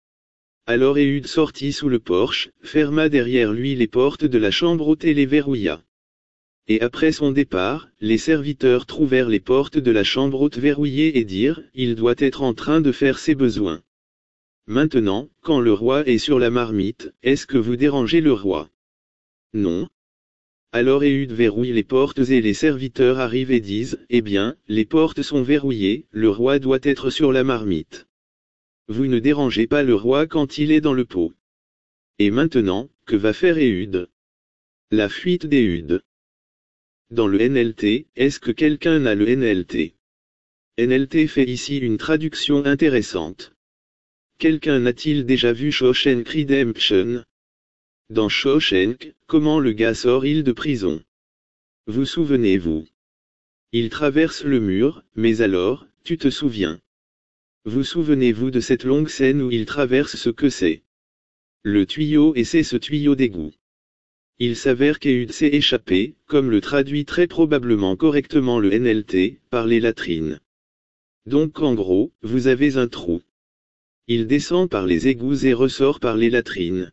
A: Alors Éhud sortit sous le porche, ferma derrière lui les portes de la chambre haute et les verrouilla. Et après son départ, les serviteurs trouvèrent les portes de la chambre haute verrouillées et dirent, il doit être en train de faire ses besoins. Maintenant, quand le roi est sur la marmite, est-ce que vous dérangez le roi? Non. Alors Éhud verrouille les portes et les serviteurs arrivent et disent, eh bien, les portes sont verrouillées, le roi doit être sur la marmite. Vous ne dérangez pas le roi quand il est dans le pot. Et maintenant, que va faire Éhud? La fuite d'Éhud. Dans le N L T, est-ce que quelqu'un a le N L T? N L T fait ici une traduction intéressante. Quelqu'un n'a-t-il déjà vu Shawshank Redemption? Dans Shawshank, comment le gars sort-il de prison? Vous souvenez-vous? Il traverse le mur, mais alors, tu te souviens? Vous souvenez-vous de cette longue scène où il traverse ce que c'est? Le tuyau et c'est ce tuyau d'égout. Il s'avère qu'Éhud s'est échappé, comme le traduit très probablement correctement le N L T, par les latrines. Donc en gros, vous avez un trou. Il descend par les égouts et ressort par les latrines.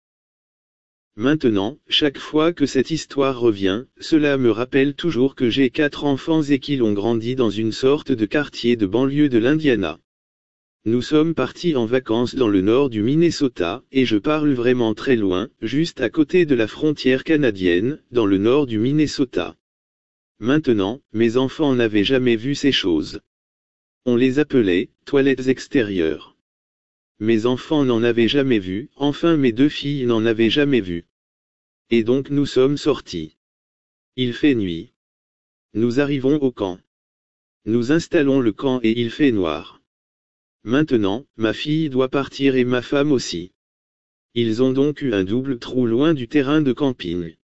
A: Maintenant, chaque fois que cette histoire revient, cela me rappelle toujours que j'ai quatre enfants et qu'ils ont grandi dans une sorte de quartier de banlieue de l'Indiana. Nous sommes partis en vacances dans le nord du Minnesota, et je parle vraiment très loin, juste à côté de la frontière canadienne, dans le nord du Minnesota. Maintenant, mes enfants n'avaient jamais vu ces choses. On les appelait « toilettes extérieures ». Mes enfants n'en avaient jamais vu, enfin mes deux filles n'en avaient jamais vu. Et donc nous sommes sortis. Il fait nuit. Nous arrivons au camp. Nous installons le camp et il fait noir. Maintenant, ma fille doit partir et ma femme aussi. Ils ont donc eu un double trou loin du terrain de camping.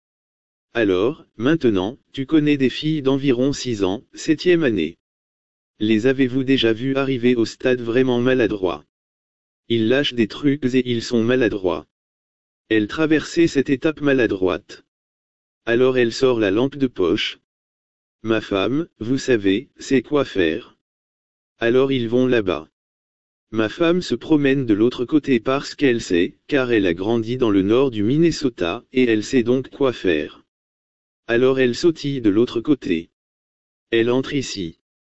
A: Alors, maintenant, tu connais des filles d'environ six ans, septième année. Les avez-vous déjà vues arriver au stade vraiment maladroit? Ils lâchent des trucs et ils sont maladroits. Elle traversait cette étape maladroite. Alors elle sort la lampe de poche. Ma femme, vous savez, c'est quoi faire. Alors ils vont là-bas. Ma femme se promène de l'autre côté parce qu'elle sait, car elle a grandi dans le nord du Minnesota, et elle sait donc quoi faire. Alors elle sautille de l'autre côté. Elle entre ici.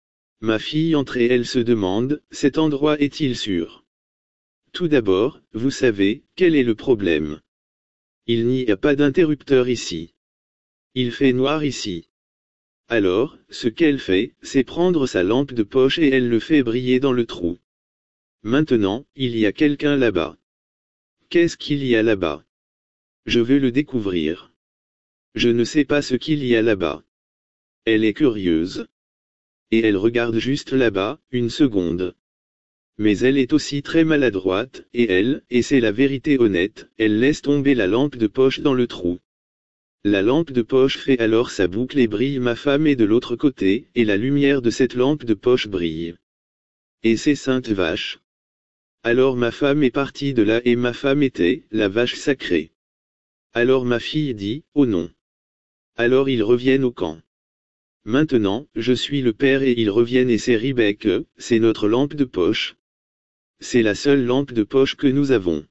A: Ma fille entre et elle se demande, cet endroit est-il sûr? Tout d'abord, vous savez, quel est le problème? Il n'y a pas d'interrupteur ici. Il fait noir ici. Alors, ce qu'elle fait, c'est prendre sa lampe de poche et elle le fait briller dans le trou. Maintenant, il y a quelqu'un là-bas. Qu'est-ce qu'il y a là-bas? Je veux le découvrir. Je ne sais pas ce qu'il y a là-bas. Elle est curieuse. Et elle regarde juste là-bas, une seconde. Mais elle est aussi très maladroite, et elle, et c'est la vérité honnête, elle laisse tomber la lampe de poche dans le trou. La lampe de poche fait alors sa boucle et brille. Ma femme est de l'autre côté, et la lumière de cette lampe de poche brille. Et c'est Sainte Vache. Alors ma femme est partie de là et ma femme était, la vache sacrée. Alors ma fille dit, oh non. Alors ils reviennent au camp. Maintenant, je suis le père et ils reviennent et c'est Ribek, c'est notre lampe de poche. C'est la seule lampe de poche que nous avons.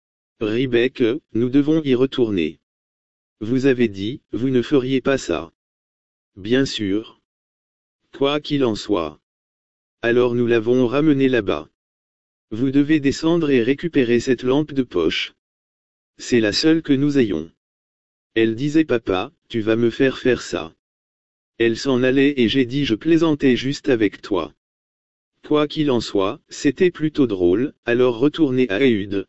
A: Ribek, nous devons y retourner. Vous avez dit, vous ne feriez pas ça. Bien sûr. Quoi qu'il en soit. Alors nous l'avons ramené là-bas. Vous devez descendre et récupérer cette lampe de poche. C'est la seule que nous ayons. Elle disait papa, tu vas me faire faire ça. Elle s'en allait et j'ai dit je plaisantais juste avec toi. Quoi qu'il en soit, c'était plutôt drôle, alors retournez à Ehud.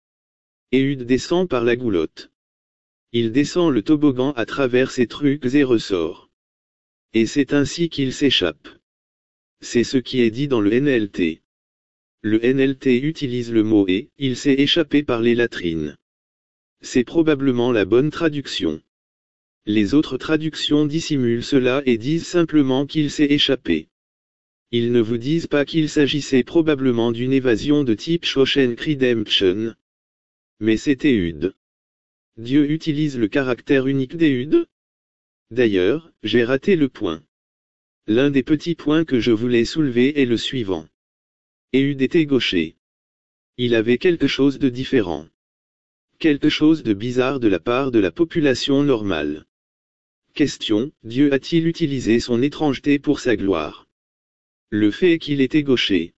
A: Ehud descend par la goulotte. Il descend le toboggan à travers ses trucs et ressort. Et c'est ainsi qu'il s'échappe. C'est ce qui est dit dans le N L T. Le N L T utilise le mot « et », il s'est échappé par les latrines. C'est probablement la bonne traduction. Les autres traductions dissimulent cela et disent simplement qu'il s'est échappé. Ils ne vous disent pas qu'il s'agissait probablement d'une évasion de type Shawshank Redemption. Mais c'est Ehud. Dieu utilise le caractère unique d'Ehud. D'ailleurs, j'ai raté le point. L'un des petits points que je voulais soulever est le suivant. Ehud était gaucher. Il avait quelque chose de différent. Quelque chose de bizarre de la part de la population normale. Question, Dieu a-t-il utilisé son étrangeté pour sa gloire? Le fait est qu'il était gaucher.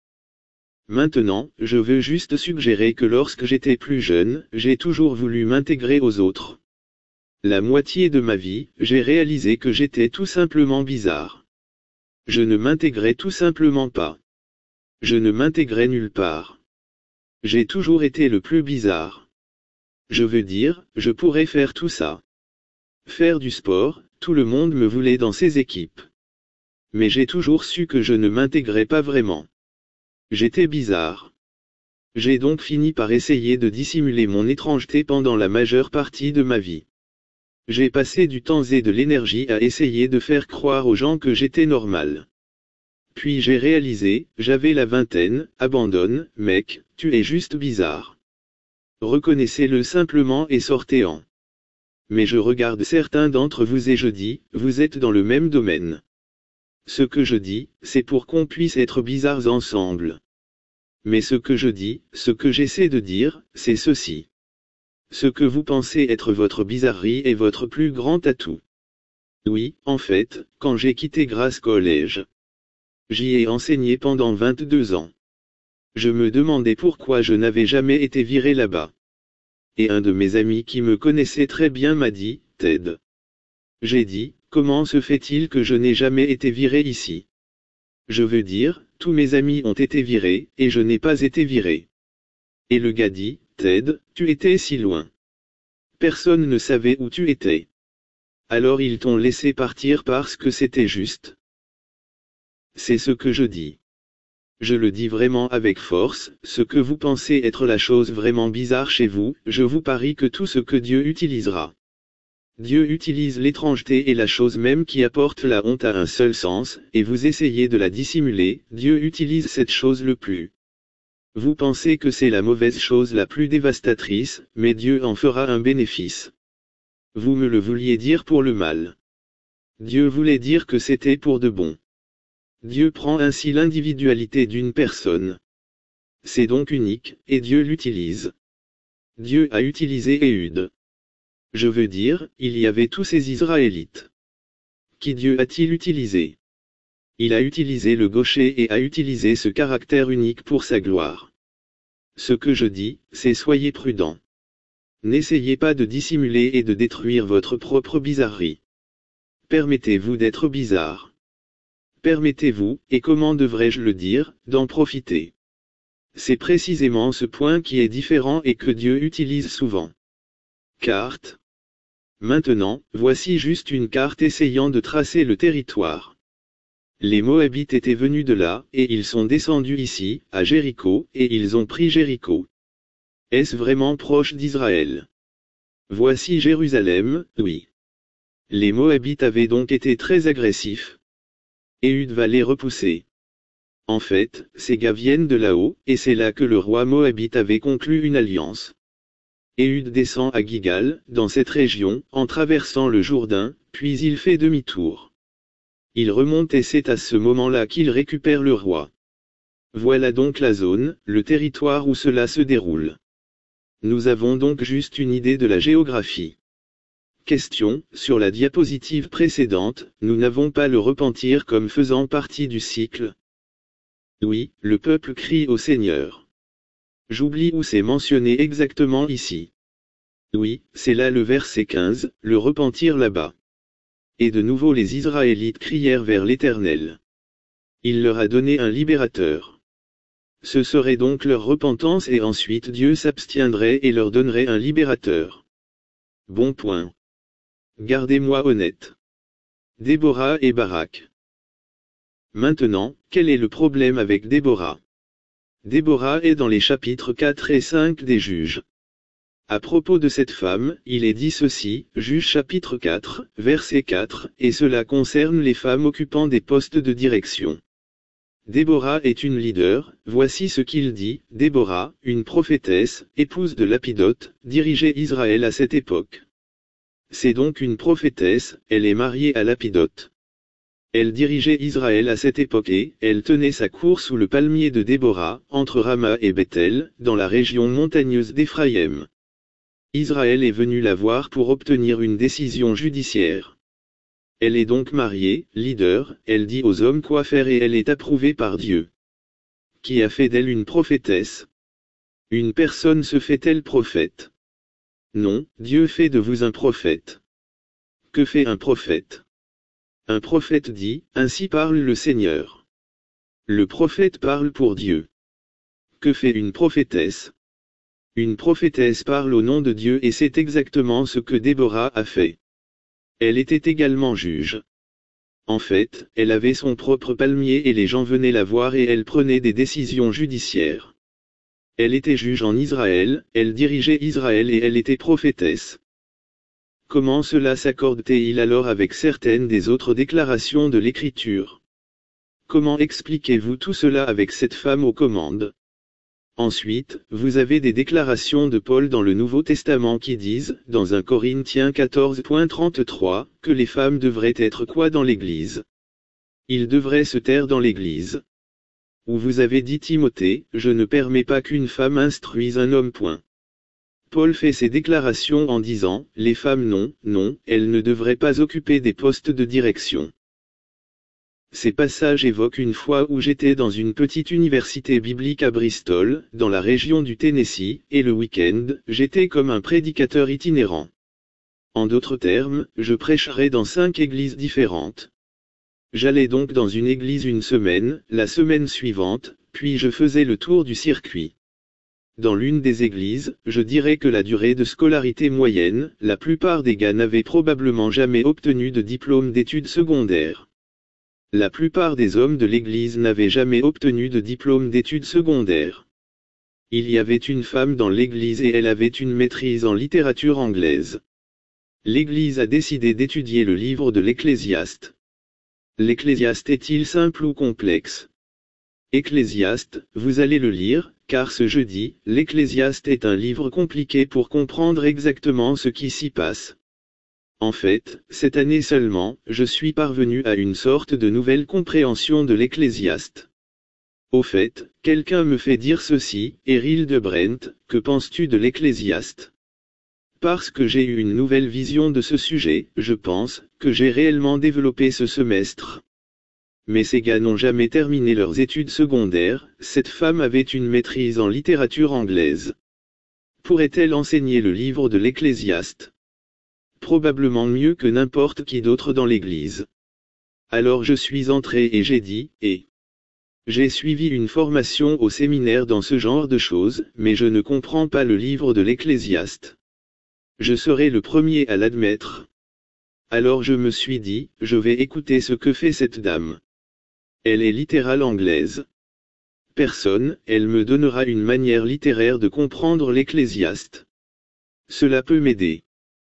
A: Maintenant, je veux juste suggérer que lorsque j'étais plus jeune, j'ai toujours voulu m'intégrer aux autres. La moitié de ma vie, j'ai réalisé que j'étais tout simplement bizarre. Je ne m'intégrais tout simplement pas. Je ne m'intégrais nulle part. J'ai toujours été le plus bizarre. Je veux dire, je pourrais faire tout ça. Faire du sport, tout le monde me voulait dans ses équipes. Mais j'ai toujours su que je ne m'intégrais pas vraiment. J'étais bizarre. J'ai donc fini par essayer de dissimuler mon étrangeté pendant la majeure partie de ma vie. J'ai passé du temps et de l'énergie à essayer de faire croire aux gens que j'étais normal. Puis j'ai réalisé, j'avais la vingtaine, abandonne, mec, tu es juste bizarre. Reconnaissez-le simplement et sortez-en. Mais je regarde certains d'entre vous et je dis, vous êtes dans le même domaine. Ce que je dis, c'est pour qu'on puisse être bizarres ensemble. Mais ce que je dis, ce que j'essaie de dire, c'est ceci. Ce que vous pensez être votre bizarrerie est votre plus grand atout. Oui, en fait, quand j'ai quitté Grace College, j'y ai enseigné pendant vingt-deux ans. Je me demandais pourquoi je n'avais jamais été viré là-bas. Et un de mes amis qui me connaissait très bien m'a dit, Ted. J'ai dit, comment se fait-il que je n'ai jamais été viré ici? Je veux dire, tous mes amis ont été virés, et je n'ai pas été viré. Et le gars dit, Ted, tu étais si loin. Personne ne savait où tu étais. Alors ils t'ont laissé partir parce que c'était juste. C'est ce que je dis. Je le dis vraiment avec force, ce que vous pensez être la chose vraiment bizarre chez vous, je vous parie que tout ce que Dieu utilisera. Dieu utilise l'étrangeté et la chose même qui apporte la honte à un seul sens, et vous essayez de la dissimuler, Dieu utilise cette chose le plus. Vous pensez que c'est la mauvaise chose la plus dévastatrice, mais Dieu en fera un bénéfice. Vous me le vouliez dire pour le mal. Dieu voulait dire que c'était pour de bon. Dieu prend ainsi l'individualité d'une personne. C'est donc unique, et Dieu l'utilise. Dieu a utilisé Ehud. Je veux dire, il y avait tous ces Israélites. Qui Dieu a-t-il utilisé? Il a utilisé le gaucher et a utilisé ce caractère unique pour sa gloire. Ce que je dis, c'est soyez prudents. N'essayez pas de dissimuler et de détruire votre propre bizarrerie. Permettez-vous d'être bizarre. Permettez-vous, et comment devrais-je le dire, d'en profiter. C'est précisément ce point qui est différent et que Dieu utilise souvent. Carte. Maintenant, voici juste une carte essayant de tracer le territoire. Les Moabites étaient venus de là, et ils sont descendus ici, à Jéricho, et ils ont pris Jéricho. Est-ce vraiment proche d'Israël? Voici Jérusalem, oui. Les Moabites avaient donc été très agressifs. Ehud va les repousser. En fait, ces gars viennent de là-haut, et c'est là que le roi Moabite avait conclu une alliance. Éhud descend à Gigal, dans cette région, en traversant le Jourdain, puis il fait demi-tour. Il remonte et c'est à ce moment-là qu'il récupère le roi. Voilà donc la zone, le territoire où cela se déroule. Nous avons donc juste une idée de la géographie. Question, sur la diapositive précédente, nous n'avons pas le repentir comme faisant partie du cycle. Oui, le peuple crie au Seigneur. J'oublie où c'est mentionné exactement ici. Oui, c'est là le verset quinze, le repentir là-bas. Et de nouveau les Israélites crièrent vers l'Éternel. Il leur a donné un libérateur. Ce serait donc leur repentance et ensuite Dieu s'abstiendrait et leur donnerait un libérateur. Bon point. Gardez-moi honnête. Déborah et Barak. Maintenant, quel est le problème avec Déborah? Déborah est dans les chapitres quatre et cinq des Juges. À propos de cette femme, il est dit ceci, Juges chapitre quatre, verset quatre, et cela concerne les femmes occupant des postes de direction. Déborah est une leader, voici ce qu'il dit, Déborah, une prophétesse, épouse de Lapidote, dirigeait Israël à cette époque. C'est donc une prophétesse, elle est mariée à Lapidote. Elle dirigeait Israël à cette époque et, elle tenait sa cour sous le palmier de Déborah, entre Rama et Bethel, dans la région montagneuse d'Éphraïm. Israël est venu la voir pour obtenir une décision judiciaire. Elle est donc mariée, leader, elle dit aux hommes quoi faire et elle est approuvée par Dieu. Qui a fait d'elle une prophétesse? Une personne se fait-elle prophète? Non, Dieu fait de vous un prophète. Que fait un prophète? Un prophète dit, ainsi parle le Seigneur. Le prophète parle pour Dieu. Que fait une prophétesse? Une prophétesse parle au nom de Dieu et c'est exactement ce que Déborah a fait. Elle était également juge. En fait, elle avait son propre palmier et les gens venaient la voir et elle prenait des décisions judiciaires. Elle était juge en Israël, elle dirigeait Israël et elle était prophétesse. Comment cela s'accorde-t-il alors avec certaines des autres déclarations de l'Écriture? Comment expliquez-vous tout cela avec cette femme aux commandes? Ensuite, vous avez des déclarations de Paul dans le Nouveau Testament qui disent, dans un Corinthiens quatorze trente-trois, que les femmes devraient être quoi dans l'Église? Ils devraient se taire dans l'Église. Ou vous avez dit Timothée, je ne permets pas qu'une femme instruise un homme. Point. Paul fait ces déclarations en disant, les femmes non, non, elles ne devraient pas occuper des postes de direction. Ces passages évoquent une fois où j'étais dans une petite université biblique à Bristol, dans la région du Tennessee, et le week-end, j'étais comme un prédicateur itinérant. En d'autres termes, je prêcherais dans cinq églises différentes. J'allais donc dans une église une semaine, la semaine suivante, puis je faisais le tour du circuit. Dans l'une des églises, je dirais que la durée de scolarité moyenne, la plupart des gars n'avaient probablement jamais obtenu de diplôme d'études secondaires. La plupart des hommes de l'église n'avaient jamais obtenu de diplôme d'études secondaires. Il y avait une femme dans l'église et elle avait une maîtrise en littérature anglaise. L'église a décidé d'étudier le livre de l'Ecclésiaste. L'Ecclésiaste est-il simple ou complexe? Ecclésiaste, vous allez le lire, car ce jeudi, l'Ecclésiaste est un livre compliqué pour comprendre exactement ce qui s'y passe. En fait, cette année seulement, je suis parvenu à une sorte de nouvelle compréhension de l'Ecclésiaste. Au fait, quelqu'un me fait dire ceci, Eril de Brent, que penses-tu de l'Ecclésiaste? Parce que j'ai eu une nouvelle vision de ce sujet, je pense, que j'ai réellement développé ce semestre. Mais ces gars n'ont jamais terminé leurs études secondaires, cette femme avait une maîtrise en littérature anglaise. Pourrait-elle enseigner le livre de l'Ecclésiaste? Probablement mieux que n'importe qui d'autre dans l'Église. Alors je suis entré et j'ai dit, et j'ai suivi une formation au séminaire dans ce genre de choses, mais je ne comprends pas le livre de l'Ecclésiaste. Je serai le premier à l'admettre. Alors je me suis dit, je vais écouter ce que fait cette dame. Elle est littérale anglaise. Personne, elle me donnera une manière littéraire de comprendre l'Ecclésiaste. Cela peut m'aider.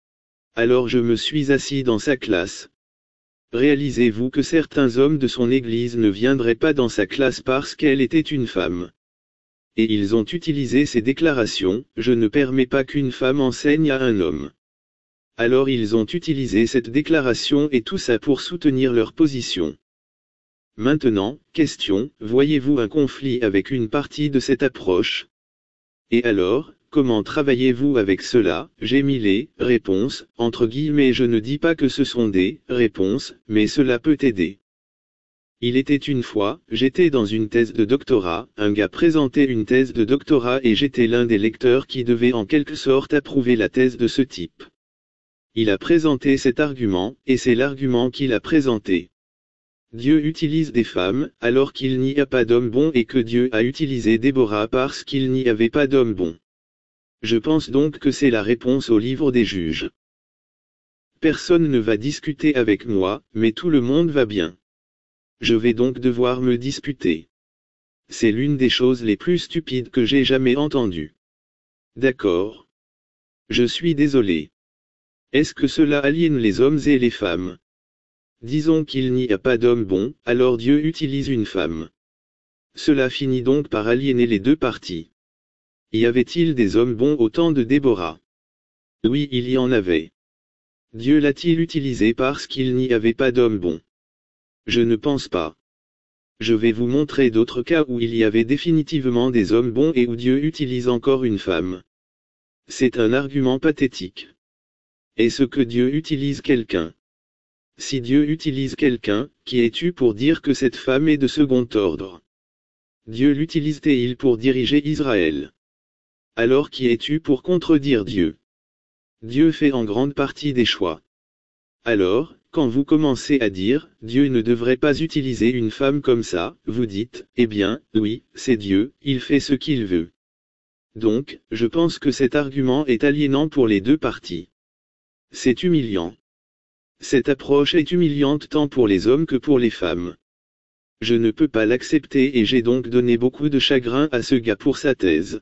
A: Alors je me suis assis dans sa classe. Réalisez-vous que certains hommes de son église ne viendraient pas dans sa classe parce qu'elle était une femme. Et ils ont utilisé ces déclarations, je ne permets pas qu'une femme enseigne à un homme. Alors ils ont utilisé cette déclaration et tout ça pour soutenir leur position. Maintenant, question, voyez-vous un conflit avec une partie de cette approche? Et alors, comment travaillez-vous avec cela? J'ai mis les réponses, entre guillemets, je ne dis pas que ce sont des réponses, mais cela peut aider. Il était une fois, j'étais dans une thèse de doctorat, un gars présentait une thèse de doctorat et j'étais l'un des lecteurs qui devait en quelque sorte approuver la thèse de ce type. Il a présenté cet argument, et c'est l'argument qu'il a présenté. Dieu utilise des femmes, alors qu'il n'y a pas d'hommes bons et que Dieu a utilisé Déborah parce qu'il n'y avait pas d'hommes bons. Je pense donc que c'est la réponse au livre des juges. Personne ne va discuter avec moi, mais tout le monde va bien. Je vais donc devoir me disputer. C'est l'une des choses les plus stupides que j'ai jamais entendues. D'accord. Je suis désolé. Est-ce que cela aliène les hommes et les femmes? Disons qu'il n'y a pas d'homme bon, alors Dieu utilise une femme. Cela finit donc par aliéner les deux parties. Y avait-il des hommes bons au temps de Déborah? Oui, il y en avait. Dieu l'a-t-il utilisé parce qu'il n'y avait pas d'hommes bons? Je ne pense pas. Je vais vous montrer d'autres cas où il y avait définitivement des hommes bons et où Dieu utilise encore une femme. C'est un argument pathétique. Est-ce que Dieu utilise quelqu'un? Si Dieu utilise quelqu'un, qui es-tu pour dire que cette femme est de second ordre? Dieu l'utilise-t-il pour diriger Israël? Alors qui es-tu pour contredire Dieu? Dieu fait en grande partie des choix. Alors, quand vous commencez à dire, Dieu ne devrait pas utiliser une femme comme ça, vous dites, eh bien, oui, c'est Dieu, il fait ce qu'il veut. Donc, je pense que cet argument est aliénant pour les deux parties. C'est humiliant. Cette approche est humiliante tant pour les hommes que pour les femmes. Je ne peux pas l'accepter et j'ai donc donné beaucoup de chagrin à ce gars pour sa thèse.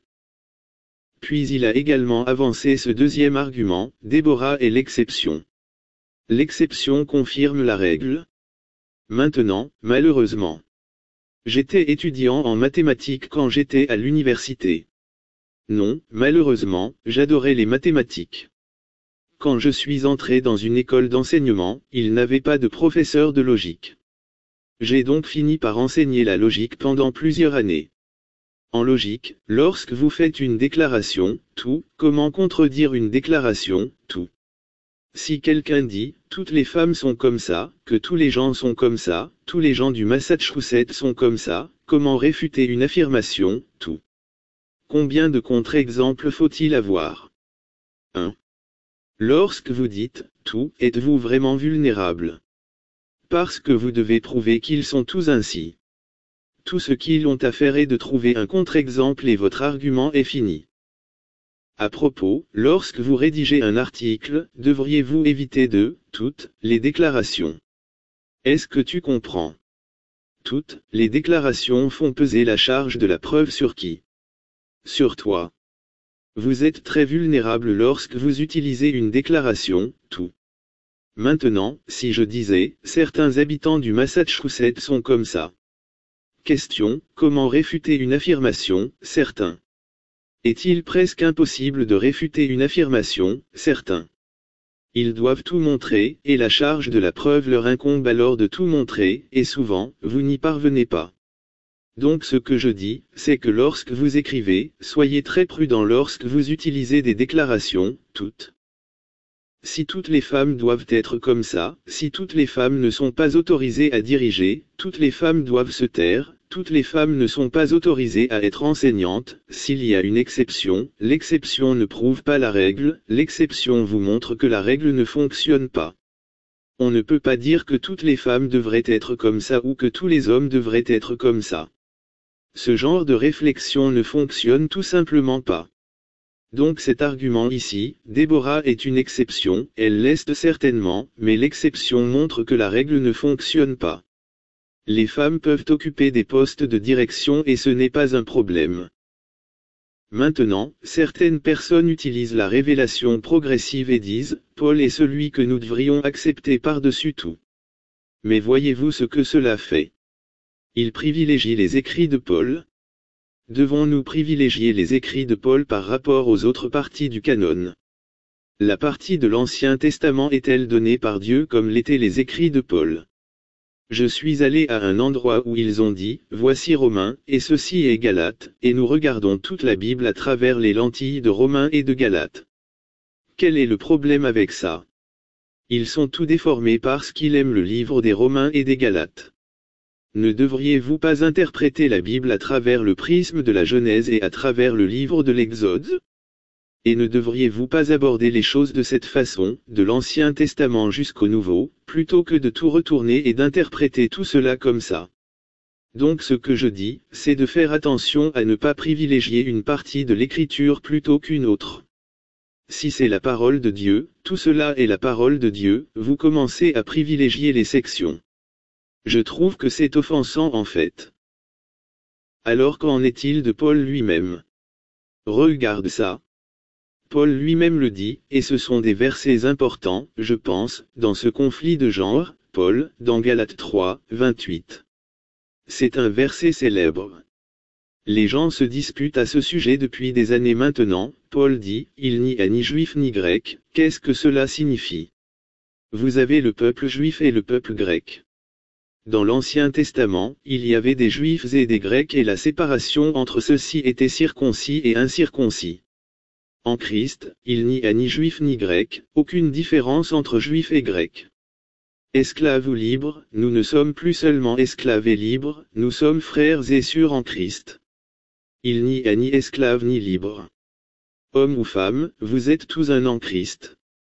A: Puis il a également avancé ce deuxième argument, Déborah est l'exception. L'exception confirme la règle. Maintenant, malheureusement. J'étais étudiant en mathématiques quand j'étais à l'université. Non, malheureusement, j'adorais les mathématiques. Quand je suis entré dans une école d'enseignement, il n'avait pas de professeur de logique. J'ai donc fini par enseigner la logique pendant plusieurs années. En logique, lorsque vous faites une déclaration, tout, comment contredire une déclaration, tout. Si quelqu'un dit, toutes les femmes sont comme ça, que tous les gens sont comme ça, tous les gens du Massachusetts sont comme ça, comment réfuter une affirmation, tout. Combien de contre-exemples faut-il avoir? un. Lorsque vous dites, tout, êtes-vous vraiment vulnérable? Parce que vous devez prouver qu'ils sont tous ainsi. Tout ce qu'ils ont à faire est de trouver un contre-exemple et votre argument est fini. À propos, lorsque vous rédigez un article, devriez-vous éviter de, toutes, les déclarations? Est-ce que tu comprends? Toutes, les déclarations font peser la charge de la preuve sur qui? Sur toi. Vous êtes très vulnérable lorsque vous utilisez une déclaration, tout. Maintenant, si je disais, certains habitants du Massachusetts sont comme ça. Question, comment réfuter une affirmation, certain? Est-il presque impossible de réfuter une affirmation, certain? Ils doivent tout montrer, et la charge de la preuve leur incombe alors de tout montrer, et souvent, vous n'y parvenez pas. Donc ce que je dis, c'est que lorsque vous écrivez, soyez très prudent lorsque vous utilisez des déclarations, toutes. Si toutes les femmes doivent être comme ça, si toutes les femmes ne sont pas autorisées à diriger, toutes les femmes doivent se taire, toutes les femmes ne sont pas autorisées à être enseignantes, s'il y a une exception, l'exception ne prouve pas la règle, l'exception vous montre que la règle ne fonctionne pas. On ne peut pas dire que toutes les femmes devraient être comme ça ou que tous les hommes devraient être comme ça. Ce genre de réflexion ne fonctionne tout simplement pas. Donc cet argument ici, Déborah est une exception, elle l'est certainement, mais l'exception montre que la règle ne fonctionne pas. Les femmes peuvent occuper des postes de direction et ce n'est pas un problème. Maintenant, certaines personnes utilisent la révélation progressive et disent, Paul est celui que nous devrions accepter par-dessus tout. Mais voyez-vous ce que cela fait? Il privilégie les écrits de Paul. Devons-nous privilégier les écrits de Paul par rapport aux autres parties du canon? La partie de l'Ancien Testament est-elle donnée par Dieu comme l'étaient les écrits de Paul? Je suis allé à un endroit où ils ont dit, voici Romains, et ceci est Galates, et nous regardons toute la Bible à travers les lentilles de Romains et de Galates. Quel est le problème avec ça? Ils sont tout déformés parce qu'ils aiment le livre des Romains et des Galates. Ne devriez-vous pas interpréter la Bible à travers le prisme de la Genèse et à travers le livre de l'Exode? Et ne devriez-vous pas aborder les choses de cette façon, de l'Ancien Testament jusqu'au Nouveau, plutôt que de tout retourner et d'interpréter tout cela comme ça? Donc ce que je dis, c'est de faire attention à ne pas privilégier une partie de l'Écriture plutôt qu'une autre. Si c'est la parole de Dieu, tout cela est la parole de Dieu, vous commencez à privilégier les sections. Je trouve que c'est offensant en fait. Alors qu'en est-il de Paul lui-même? Regarde ça. Paul lui-même le dit, et ce sont des versets importants, je pense, dans ce conflit de genre, Paul, dans Galates trois, vingt-huit. C'est un verset célèbre. Les gens se disputent à ce sujet depuis des années maintenant. Paul dit, il n'y a ni juif ni grec, qu'est-ce que cela signifie? Vous avez le peuple juif et le peuple grec. Dans l'Ancien Testament, il y avait des juifs et des grecs et la séparation entre ceux-ci était circoncis et incirconcis. En Christ, il n'y a ni juif ni grec, aucune différence entre juif et grec. Esclaves ou libres, nous ne sommes plus seulement esclaves et libres, nous sommes frères et sœurs en Christ. Il n'y a ni esclave ni libre. Homme ou femme, vous êtes tous un en Christ.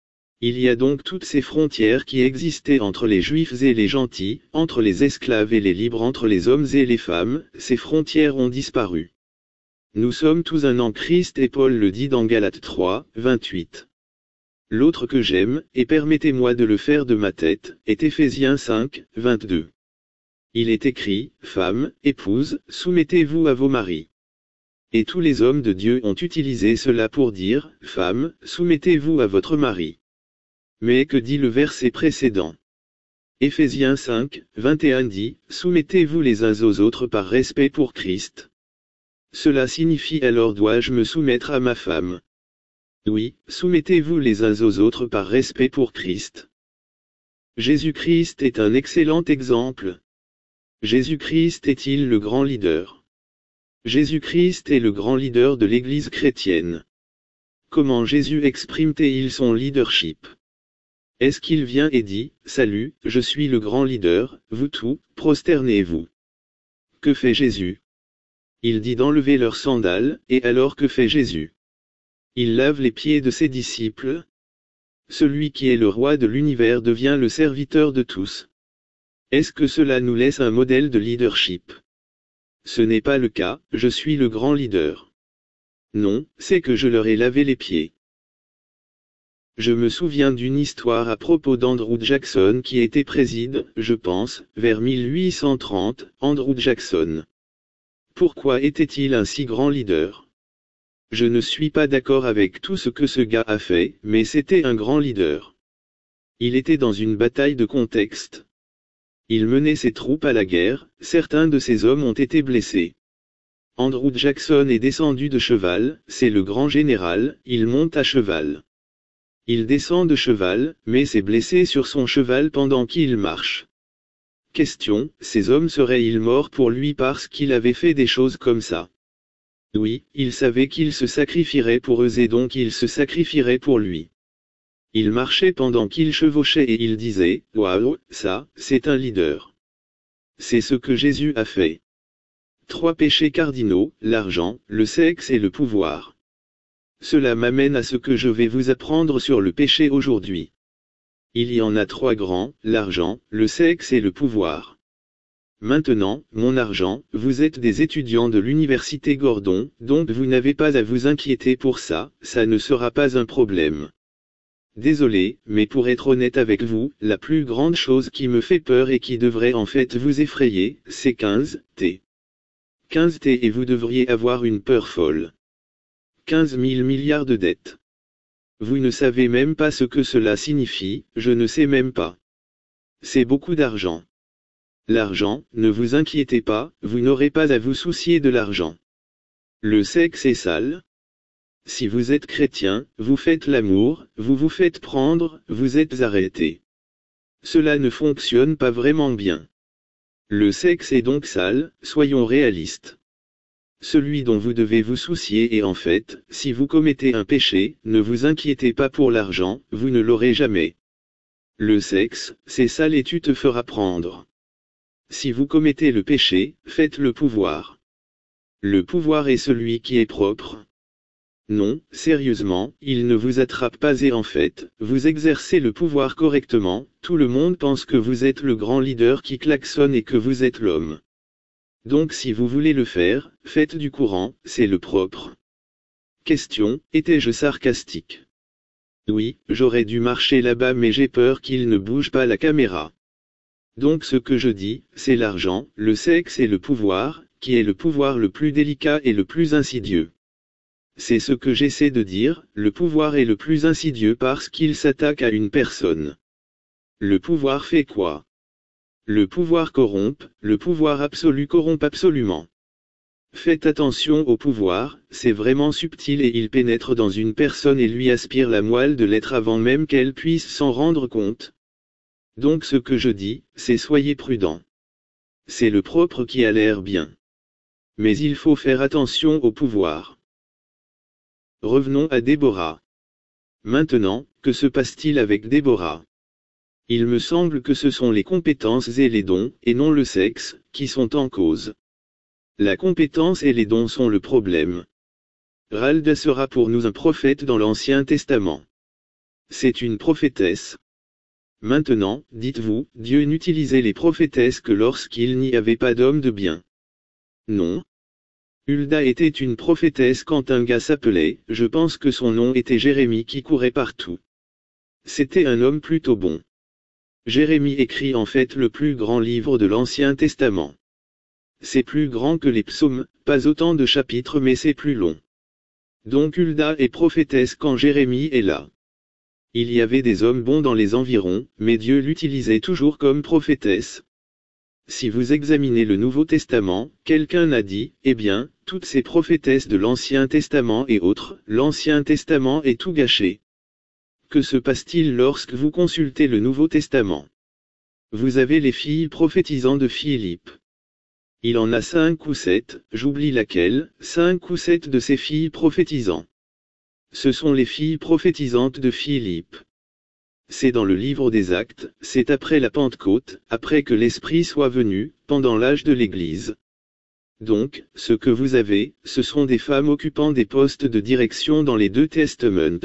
A: Il y a donc toutes ces frontières qui existaient entre les juifs et les gentils, entre les esclaves et les libres, entre les hommes et les femmes, ces frontières ont disparu. Nous sommes tous un en Christ et Paul le dit dans Galates trois, vingt-huit. L'autre que j'aime, et permettez-moi de le faire de ma tête, est Éphésiens cinq, vingt-deux. Il est écrit, femmes, épouses, soumettez-vous à vos maris. Et tous les hommes de Dieu ont utilisé cela pour dire, femmes, soumettez-vous à votre mari. Mais que dit le verset précédent? Éphésiens cinq, vingt et un dit, soumettez-vous les uns aux autres par respect pour Christ. Cela signifie alors dois-je me soumettre à ma femme? Oui, soumettez-vous les uns aux autres par respect pour Christ. Jésus-Christ est un excellent exemple. Jésus-Christ est-il le grand leader? Jésus-Christ est le grand leader de l'Église chrétienne. Comment Jésus exprime-t-il son leadership? Est-ce qu'il vient et dit, salut, je suis le grand leader, vous tous, prosternez-vous? Que fait Jésus? Il dit d'enlever leurs sandales, et alors que fait Jésus? Il lave les pieds de ses disciples. Celui qui est le roi de l'univers devient le serviteur de tous. Est-ce que cela nous laisse un modèle de leadership? Ce n'est pas le cas, je suis le grand leader. Non, c'est que je leur ai lavé les pieds. Je me souviens d'une histoire à propos d'Andrew Jackson qui était préside, je pense, vers mille huit cent trente, Andrew Jackson. Pourquoi était-il un si grand leader? Je ne suis pas d'accord avec tout ce que ce gars a fait, mais c'était un grand leader. Il était dans une bataille de contexte. Il menait ses troupes à la guerre, certains de ses hommes ont été blessés. Andrew Jackson est descendu de cheval, c'est le grand général, il monte à cheval. Il descend de cheval, mais s'est blessé sur son cheval pendant qu'il marche. Question, ces hommes seraient-ils morts pour lui parce qu'il avait fait des choses comme ça? Oui, il savait qu'il se sacrifierait pour eux et donc il se sacrifierait pour lui. Il marchait pendant qu'il chevauchait et il disait, waouh, ça, c'est un leader. C'est ce que Jésus a fait. Trois péchés cardinaux, l'argent, le sexe et le pouvoir. Cela m'amène à ce que je vais vous apprendre sur le péché aujourd'hui. Il y en a trois grands, l'argent, le sexe et le pouvoir. Maintenant, mon argent, vous êtes des étudiants de l'université Gordon, donc vous n'avez pas à vous inquiéter pour ça, ça ne sera pas un problème. Désolé, mais pour être honnête avec vous, la plus grande chose qui me fait peur et qui devrait en fait vous effrayer, c'est quinze T. quinze T et vous devriez avoir une peur folle. quinze mille milliards de dettes. Vous ne savez même pas ce que cela signifie, je ne sais même pas. C'est beaucoup d'argent. L'argent, ne vous inquiétez pas, vous n'aurez pas à vous soucier de l'argent. Le sexe est sale. Si vous êtes chrétien, vous faites l'amour, vous vous faites prendre, vous êtes arrêté. Cela ne fonctionne pas vraiment bien. Le sexe est donc sale, soyons réalistes. Celui dont vous devez vous soucier est en fait, si vous commettez un péché, ne vous inquiétez pas pour l'argent, vous ne l'aurez jamais. Le sexe, c'est sale et tu te feras prendre. Si vous commettez le péché, faites le pouvoir. Le pouvoir est celui qui est propre. Non, sérieusement, il ne vous attrape pas et en fait, vous exercez le pouvoir correctement, tout le monde pense que vous êtes le grand leader qui klaxonne et que vous êtes l'homme. Donc si vous voulez le faire, faites du courant, c'est le propre. Question, étais-je sarcastique? Oui, j'aurais dû marcher là-bas mais j'ai peur qu'il ne bouge pas la caméra. Donc ce que je dis, c'est l'argent, le sexe et le pouvoir, qui est le pouvoir le plus délicat et le plus insidieux. C'est ce que j'essaie de dire, le pouvoir est le plus insidieux parce qu'il s'attaque à une personne. Le pouvoir fait quoi? Le pouvoir corrompt, le pouvoir absolu corrompt absolument. Faites attention au pouvoir, c'est vraiment subtil et il pénètre dans une personne et lui aspire la moelle de l'être avant même qu'elle puisse s'en rendre compte. Donc ce que je dis, c'est soyez prudents. C'est le propre qui a l'air bien. Mais il faut faire attention au pouvoir. Revenons à Déborah. Maintenant, que se passe-t-il avec Déborah? Il me semble que ce sont les compétences et les dons, et non le sexe, qui sont en cause. La compétence et les dons sont le problème. Ralda sera pour nous un prophète dans l'Ancien Testament. C'est une prophétesse. Maintenant, dites-vous, Dieu n'utilisait les prophétesses que lorsqu'il n'y avait pas d'homme de bien. Non. Hulda était une prophétesse quand un gars s'appelait, je pense que son nom était Jérémie qui courait partout. C'était un homme plutôt bon. Jérémie écrit en fait le plus grand livre de l'Ancien Testament. C'est plus grand que les psaumes, pas autant de chapitres mais c'est plus long. Donc Hulda est prophétesse quand Jérémie est là. Il y avait des hommes bons dans les environs, mais Dieu l'utilisait toujours comme prophétesse. Si vous examinez le Nouveau Testament, quelqu'un a dit, eh bien, toutes ces prophétesses de l'Ancien Testament et autres, l'Ancien Testament est tout gâché. Que se passe-t-il lorsque vous consultez le Nouveau Testament? Vous avez les filles prophétisant de Philippe. Il en a cinq ou sept, j'oublie laquelle, cinq ou sept de ces filles prophétisant. Ce sont les filles prophétisantes de Philippe. C'est dans le livre des Actes, c'est après la Pentecôte, après que l'Esprit soit venu, pendant l'âge de l'Église. Donc, ce que vous avez, ce sont des femmes occupant des postes de direction dans les deux testaments.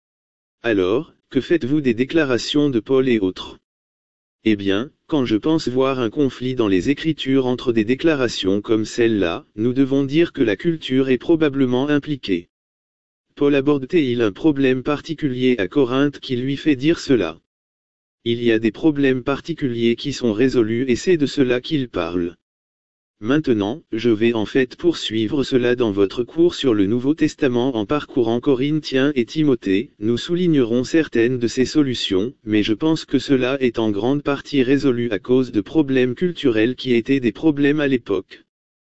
A: Alors, que faites-vous des déclarations de Paul et autres? Eh bien, quand je pense voir un conflit dans les Écritures entre des déclarations comme celle-là, nous devons dire que la culture est probablement impliquée. Paul aborde-t-il un problème particulier à Corinthe qui lui fait dire cela? Il y a des problèmes particuliers qui sont résolus et c'est de cela qu'il parle. Maintenant, je vais en fait poursuivre cela dans votre cours sur le Nouveau Testament en parcourant Corinthiens et Timothée, nous soulignerons certaines de ces solutions, mais je pense que cela est en grande partie résolu à cause de problèmes culturels qui étaient des problèmes à l'époque.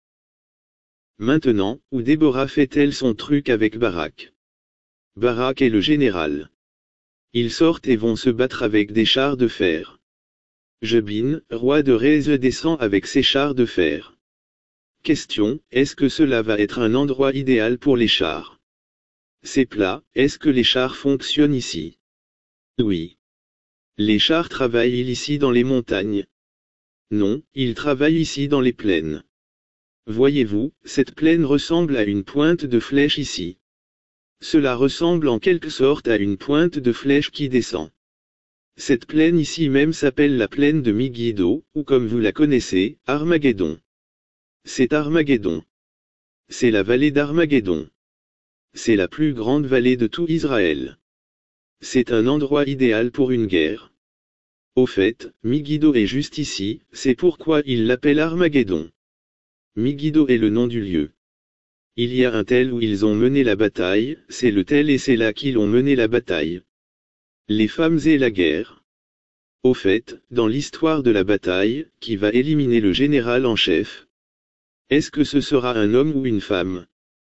A: Maintenant, où Déborah fait-elle son truc avec Barak? Barak est le général. Ils sortent et vont se battre avec des chars de fer. Jebin, roi de Réze descend avec ses chars de fer. Question, est-ce que cela va être un endroit idéal pour les chars? C'est plat, est-ce que les chars fonctionnent ici? Oui. Les chars travaillent ici dans les montagnes? Non, ils travaillent ici dans les plaines. Voyez-vous, cette plaine ressemble à une pointe de flèche ici. Cela ressemble en quelque sorte à une pointe de flèche qui descend. Cette plaine ici même s'appelle la plaine de Megiddo, ou comme vous la connaissez, Armageddon. C'est Armageddon. C'est la vallée d'Armageddon. C'est la plus grande vallée de tout Israël. C'est un endroit idéal pour une guerre. Au fait, Megiddo est juste ici, c'est pourquoi il l'appelle Armageddon. Megiddo est le nom du lieu. Il y a un tel où ils ont mené la bataille, c'est le tel et c'est là qu'ils ont mené la bataille. Les femmes et la guerre. Au fait, dans l'histoire de la bataille, qui va éliminer le général en chef? Est-ce que ce sera un homme ou une femme?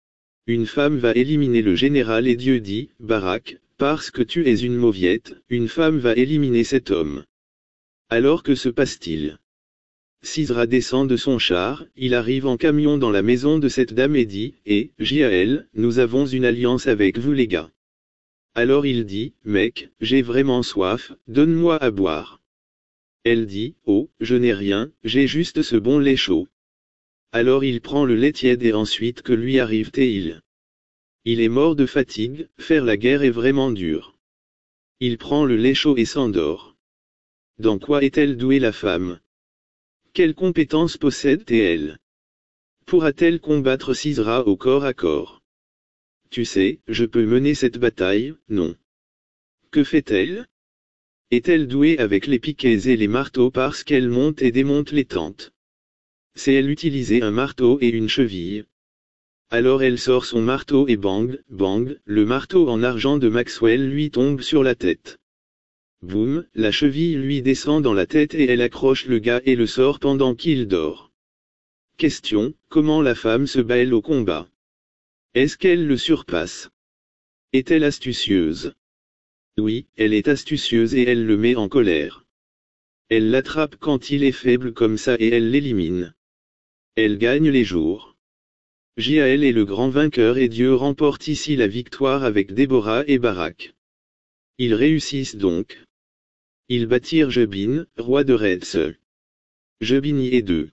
A: Une femme va éliminer le général et Dieu dit, Barak, parce que tu es une mauviette, une femme va éliminer cet homme. Alors que se passe-t-il? Sisra descend de son char, il arrive en camion dans la maison de cette dame et dit, eh, Jaël, nous avons une alliance avec vous les gars. Alors il dit, mec, j'ai vraiment soif, donne-moi à boire. Elle dit, oh, je n'ai rien, j'ai juste ce bon lait chaud. Alors il prend le lait tiède et ensuite que lui arrive-t-il? Il est mort de fatigue, faire la guerre est vraiment dur. Il prend le lait chaud et s'endort. Dans quoi est-elle douée la femme? Quelles compétences possède-t-elle? Pourra-t-elle combattre Sisra au corps à corps? Tu sais, je peux mener cette bataille, non. Que fait-elle? Est-elle douée avec les piquets et les marteaux parce qu'elle monte et démonte les tentes? Sait-elle utiliser un marteau et une cheville? Alors elle sort son marteau et bang, bang, le marteau en argent de Maxwell lui tombe sur la tête. Boum, la cheville lui descend dans la tête et elle accroche le gars et le sort pendant qu'il dort. Question, comment la femme se bat-elle au combat? Est-ce qu'elle le surpasse? Est-elle astucieuse? Oui, elle est astucieuse et elle le met en colère. Elle l'attrape quand il est faible comme ça et elle l'élimine. Elle gagne les jours. Jaël est le grand vainqueur et Dieu remporte ici la victoire avec Déborah et Barak. Ils réussissent donc. Ils bâtirent Jebin, roi de Retz. Jebin y est deux.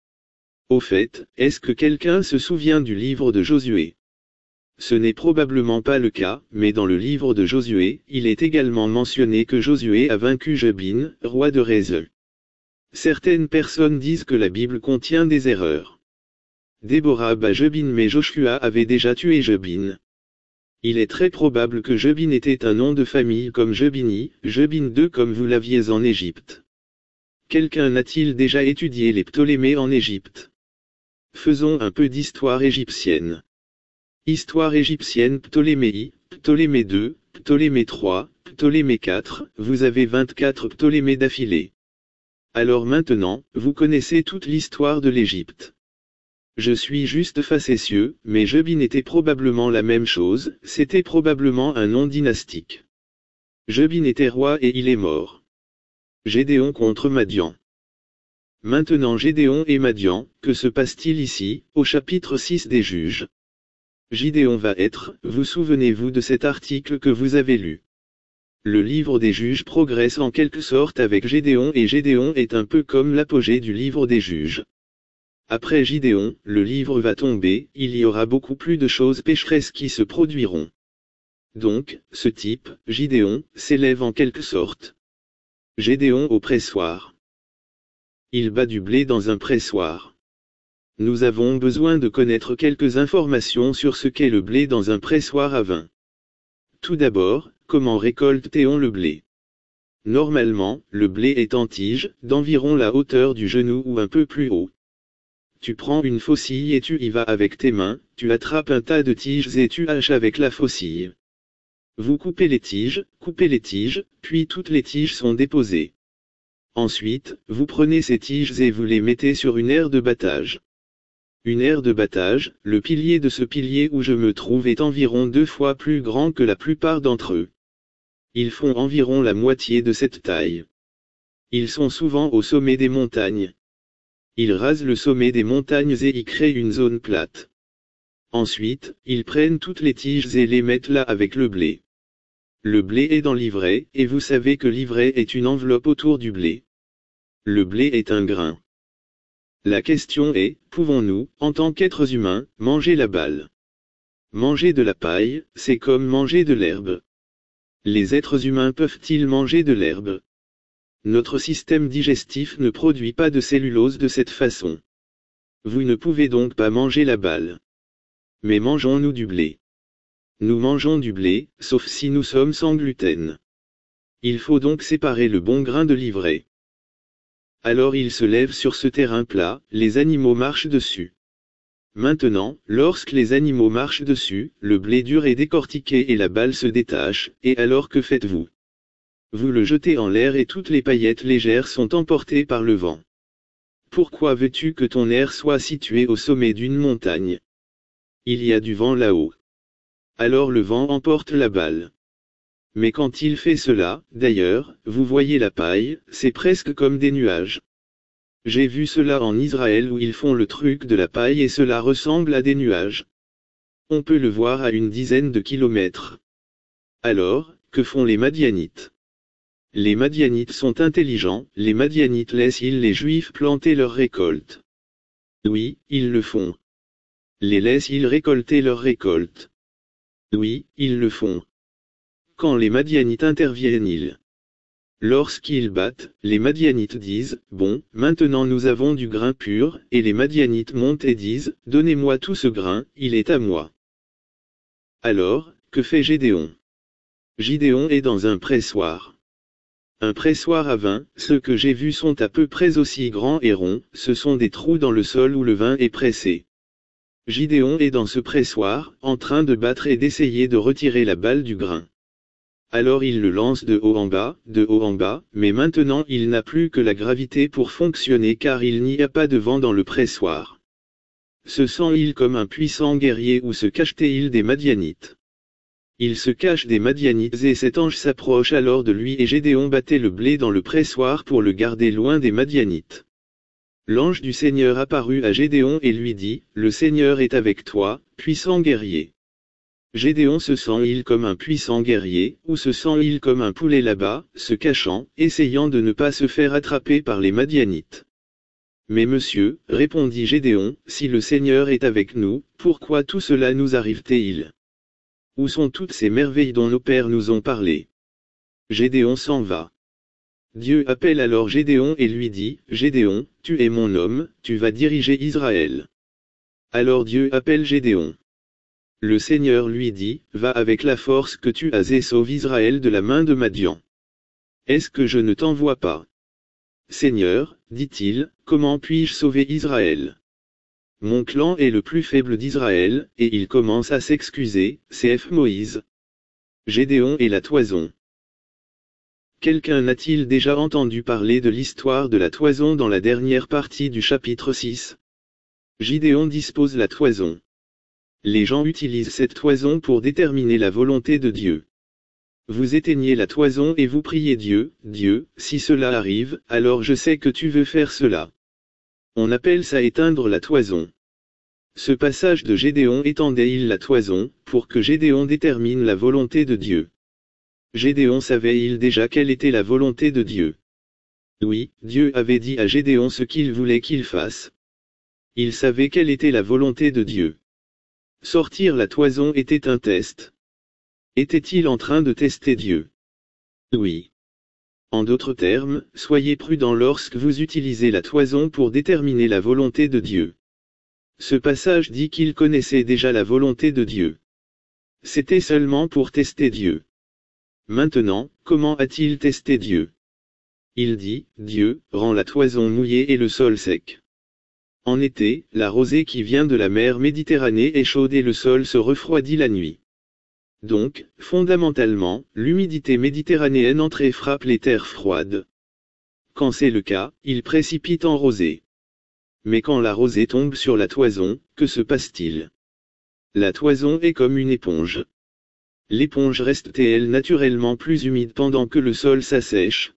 A: Au fait, est-ce que quelqu'un se souvient du livre de Josué? Ce n'est probablement pas le cas, mais dans le livre de Josué, il est également mentionné que Josué a vaincu Jebin, roi de Retz. Certaines personnes disent que la Bible contient des erreurs. Déborah bat Jebin mais Joshua avait déjà tué Jebin. Il est très probable que Jebin était un nom de famille comme Jebini, Jebin deux comme vous l'aviez en Égypte. Quelqu'un n'a-t-il déjà étudié les Ptolémées en Égypte? Faisons un peu d'histoire égyptienne. Histoire égyptienne Ptoléméie, Ptolémée deux, Ptolémée trois, Ptolémée quatre, vous avez vingt-quatre Ptolémées d'affilée. Alors maintenant, vous connaissez toute l'histoire de l'Égypte. Je suis juste facétieux, mais Jebin était probablement la même chose, c'était probablement un nom dynastique. Jebin était roi et il est mort. Gédéon contre Madian. Maintenant Gédéon et Madian, que se passe-t-il ici, au chapitre six des Juges? Gédéon va être, vous souvenez-vous de cet article que vous avez lu? Le livre des Juges progresse en quelque sorte avec Gédéon et Gédéon est un peu comme l'apogée du livre des Juges. Après Gédéon, le livre va tomber, il y aura beaucoup plus de choses pécheresses qui se produiront. Donc, ce type, Gédéon, s'élève en quelque sorte. Gédéon au pressoir. Il bat du blé dans un pressoir. Nous avons besoin de connaître quelques informations sur ce qu'est le blé dans un pressoir à vin. Tout d'abord, comment récolte-t-on le blé? Normalement, le blé est en tige, d'environ la hauteur du genou ou un peu plus haut. Tu prends une faucille et tu y vas avec tes mains, tu attrapes un tas de tiges et tu haches avec la faucille. Vous coupez les tiges, coupez les tiges, puis toutes les tiges sont déposées. Ensuite, vous prenez ces tiges et vous les mettez sur une aire de battage. Une aire de battage, le pilier de ce pilier où je me trouve est environ deux fois plus grand que la plupart d'entre eux. Ils font environ la moitié de cette taille. Ils sont souvent au sommet des montagnes. Ils rasent le sommet des montagnes et y créent une zone plate. Ensuite, ils prennent toutes les tiges et les mettent là avec le blé. Le blé est dans l'ivraie, et vous savez que l'ivraie est une enveloppe autour du blé. Le blé est un grain. La question est, pouvons-nous, en tant qu'êtres humains, manger la balle? Manger de la paille, c'est comme manger de l'herbe. Les êtres humains peuvent-ils manger de l'herbe? Notre système digestif ne produit pas de cellulose de cette façon. Vous ne pouvez donc pas manger la balle. Mais mangeons-nous du blé? Nous mangeons du blé, sauf si nous sommes sans gluten. Il faut donc séparer le bon grain de l'ivraie. Alors il se lève sur ce terrain plat, les animaux marchent dessus. Maintenant, lorsque les animaux marchent dessus, le blé dur est décortiqué et la balle se détache, et alors que faites-vous? Vous le jetez en l'air et toutes les paillettes légères sont emportées par le vent. Pourquoi veux-tu que ton air soit situé au sommet d'une montagne? Il y a du vent là-haut. Alors le vent emporte la balle. Mais quand il fait cela, d'ailleurs, vous voyez la paille, c'est presque comme des nuages. J'ai vu cela en Israël où ils font le truc de la paille et cela ressemble à des nuages. On peut le voir à une dizaine de kilomètres. Alors, que font les Madianites? Les Madianites sont intelligents, les Madianites laissent-ils les Juifs planter leurs récoltes? Oui, ils le font. Les laissent-ils récolter leurs récoltes? Oui, ils le font. Quand les Madianites interviennent-ils? Lorsqu'ils battent, les Madianites disent, bon, maintenant nous avons du grain pur, et les Madianites montent et disent, donnez-moi tout ce grain, il est à moi. Alors, que fait Gédéon? Gédéon est dans un pressoir. Un pressoir à vin, ceux que j'ai vus sont à peu près aussi grands et ronds, ce sont des trous dans le sol où le vin est pressé. Gédéon est dans ce pressoir, en train de battre et d'essayer de retirer la balle du grain. Alors il le lance de haut en bas, de haut en bas, mais maintenant il n'a plus que la gravité pour fonctionner car il n'y a pas de vent dans le pressoir. Se sent-il comme un puissant guerrier ou se cache-t-il des Madianites? Il se cache des Madianites et cet ange s'approche alors de lui et Gédéon battait le blé dans le pressoir pour le garder loin des Madianites. L'ange du Seigneur apparut à Gédéon et lui dit, le Seigneur est avec toi, puissant guerrier. Gédéon se sent-il comme un puissant guerrier, ou se sent-il comme un poulet là-bas, se cachant, essayant de ne pas se faire attraper par les Madianites? Mais monsieur, répondit Gédéon, si le Seigneur est avec nous, pourquoi tout cela nous arrive-t-il? Où sont toutes ces merveilles dont nos pères nous ont parlé? Gédéon s'en va. Dieu appelle alors Gédéon et lui dit, Gédéon, tu es mon homme, tu vas diriger Israël. Alors Dieu appelle Gédéon. Le Seigneur lui dit, va avec la force que tu as et sauve Israël de la main de Madian. Est-ce que je ne t'envoie pas? Seigneur, dit-il, comment puis-je sauver Israël? Mon clan est le plus faible d'Israël, et il commence à s'excuser, C F Moïse. Gédéon et la toison. Quelqu'un a-t-il déjà entendu parler de l'histoire de la toison dans la dernière partie du chapitre six? Gédéon dispose la toison. Les gens utilisent cette toison pour déterminer la volonté de Dieu. Vous éteignez la toison et vous priez Dieu, Dieu, si cela arrive, alors je sais que tu veux faire cela. On appelle ça éteindre la toison. Ce passage de Gédéon étendait-il la toison, pour que Gédéon détermine la volonté de Dieu. Gédéon savait-il déjà quelle était la volonté de Dieu? Oui, Dieu avait dit à Gédéon ce qu'il voulait qu'il fasse. Il savait quelle était la volonté de Dieu. Sortir la toison était un test. Était-il en train de tester Dieu? Oui. En d'autres termes, soyez prudents lorsque vous utilisez la toison pour déterminer la volonté de Dieu. Ce passage dit qu'il connaissait déjà la volonté de Dieu. C'était seulement pour tester Dieu. Maintenant, comment a-t-il testé Dieu? Il dit, Dieu, rend la toison mouillée et le sol sec. En été, la rosée qui vient de la mer Méditerranée est chaude et le sol se refroidit la nuit. Donc, fondamentalement, l'humidité méditerranéenne entre et frappe les terres froides. Quand c'est le cas, il précipite en rosée. Mais quand la rosée tombe sur la toison, que se passe-t-il? La toison est comme une éponge. L'éponge reste-t-elle naturellement plus humide pendant que le sol s'assèche?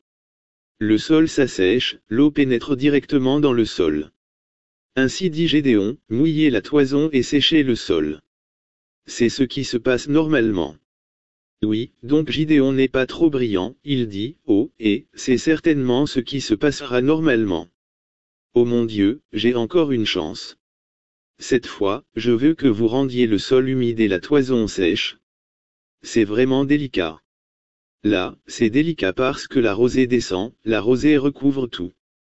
A: Le sol s'assèche, l'eau pénètre directement dans le sol. Ainsi dit Gédéon, mouiller la toison et sécher le sol. C'est ce qui se passe normalement. Oui, donc Gédéon n'est pas trop brillant, il dit, oh, et, c'est certainement ce qui se passera normalement. Oh mon Dieu, j'ai encore une chance. Cette fois, je veux que vous rendiez le sol humide et la toison sèche. C'est vraiment délicat. Là, c'est délicat parce que la rosée descend, la rosée recouvre tout.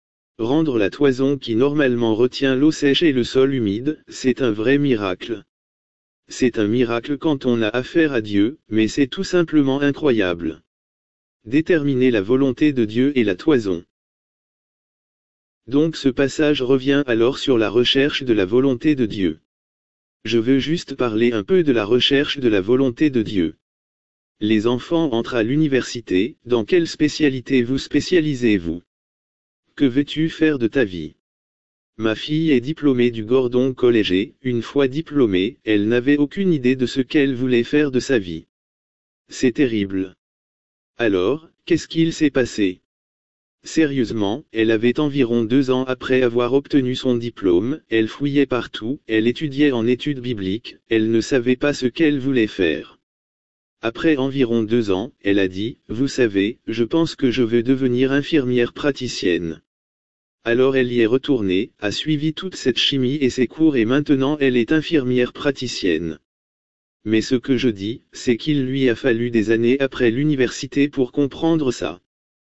A: Rendre la toison qui normalement retient l'eau sèche et le sol humide, c'est un vrai miracle. C'est un miracle quand on a affaire à Dieu, mais c'est tout simplement incroyable. Déterminer la volonté de Dieu et la toison. Donc ce passage revient alors sur la recherche de la volonté de Dieu. Je veux juste parler un peu de la recherche de la volonté de Dieu. Les enfants entrent à l'université, dans quelle spécialité vous spécialisez-vous? Que veux-tu faire de ta vie? Ma fille est diplômée du Gordon College et, une fois diplômée, elle n'avait aucune idée de ce qu'elle voulait faire de sa vie. C'est terrible. Alors, qu'est-ce qu'il s'est passé? Sérieusement, elle avait environ deux ans après avoir obtenu son diplôme, elle fouillait partout, elle étudiait en études bibliques, elle ne savait pas ce qu'elle voulait faire. Après environ deux ans, elle a dit, vous savez, je pense que je veux devenir infirmière praticienne. Alors elle y est retournée, a suivi toute cette chimie et ses cours et maintenant elle est infirmière praticienne. Mais ce que je dis, c'est qu'il lui a fallu des années après l'université pour comprendre ça.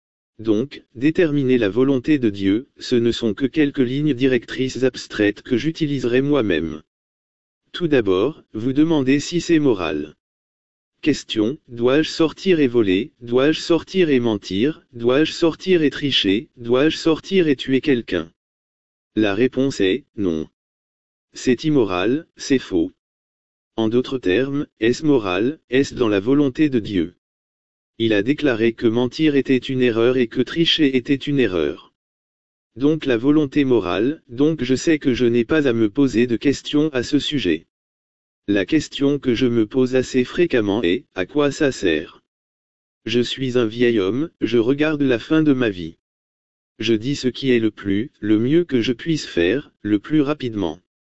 A: Donc, déterminer la volonté de Dieu, ce ne sont que quelques lignes directrices abstraites que j'utiliserai moi-même. Tout d'abord, vous demandez si c'est moral. Question, dois-je sortir et voler, dois-je sortir et mentir, dois-je sortir et tricher, dois-je sortir et tuer quelqu'un? La réponse est, non. C'est immoral, c'est faux. En d'autres termes, est-ce moral, est-ce dans la volonté de Dieu? Il a déclaré que mentir était une erreur et que tricher était une erreur. Donc la volonté morale, donc je sais que je n'ai pas à me poser de questions à ce sujet. La question que je me pose assez fréquemment est, à quoi ça sert? Je suis un vieil homme, je regarde la fin de ma vie. Je dis ce qui est le plus, le mieux que je puisse faire, le plus rapidement.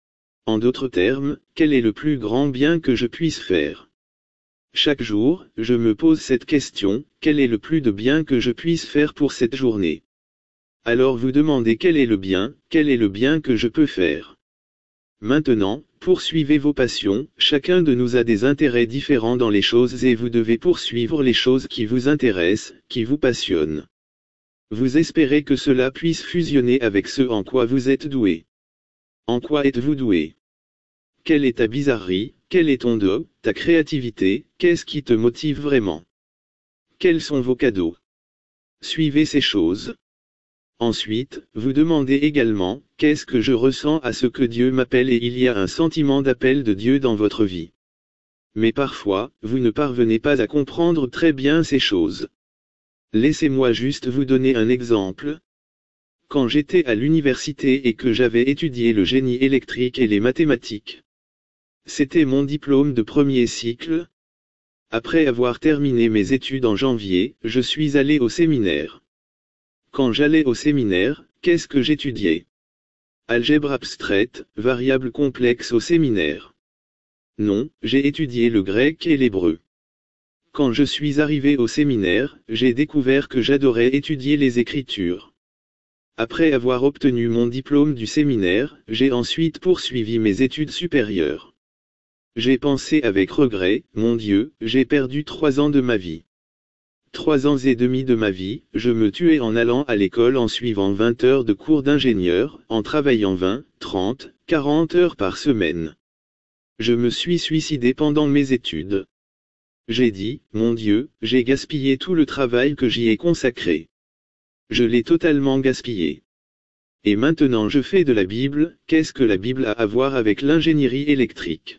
A: En d'autres termes, quel est le plus grand bien que je puisse faire? Chaque jour, je me pose cette question, quel est le plus de bien que je puisse faire pour cette journée? Alors vous demandez quel est le bien, quel est le bien que je peux faire? Maintenant, poursuivez vos passions, chacun de nous a des intérêts différents dans les choses et vous devez poursuivre les choses qui vous intéressent, qui vous passionnent. Vous espérez que cela puisse fusionner avec ce en quoi vous êtes doué. En quoi êtes-vous doué? Quelle est ta bizarrerie, quel est ton don, ta créativité, qu'est-ce qui te motive vraiment? Quels sont vos cadeaux? Suivez ces choses. Ensuite, vous demandez également, qu'est-ce que je ressens à ce que Dieu m'appelle et il y a un sentiment d'appel de Dieu dans votre vie. Mais parfois, vous ne parvenez pas à comprendre très bien ces choses. Laissez-moi juste vous donner un exemple. Quand j'étais à l'université et que j'avais étudié le génie électrique et les mathématiques. C'était mon diplôme de premier cycle. Après avoir terminé mes études en janvier, je suis allé au séminaire. Quand j'allais au séminaire, qu'est-ce que j'étudiais? Algèbre abstraite, variables complexes au séminaire. Non, j'ai étudié le grec et l'hébreu. Quand je suis arrivé au séminaire, j'ai découvert que j'adorais étudier les Écritures. Après avoir obtenu mon diplôme du séminaire, j'ai ensuite poursuivi mes études supérieures. J'ai pensé avec regret, mon Dieu, j'ai perdu trois ans de ma vie. Trois ans et demi de ma vie, je me tuais en allant à l'école en suivant vingt heures de cours d'ingénieur, en travaillant vingt, trente, quarante heures par semaine. Je me suis suicidé pendant mes études. J'ai dit, mon Dieu, j'ai gaspillé tout le travail que j'y ai consacré. Je l'ai totalement gaspillé. Et maintenant je fais de la Bible, qu'est-ce que la Bible a à voir avec l'ingénierie électrique?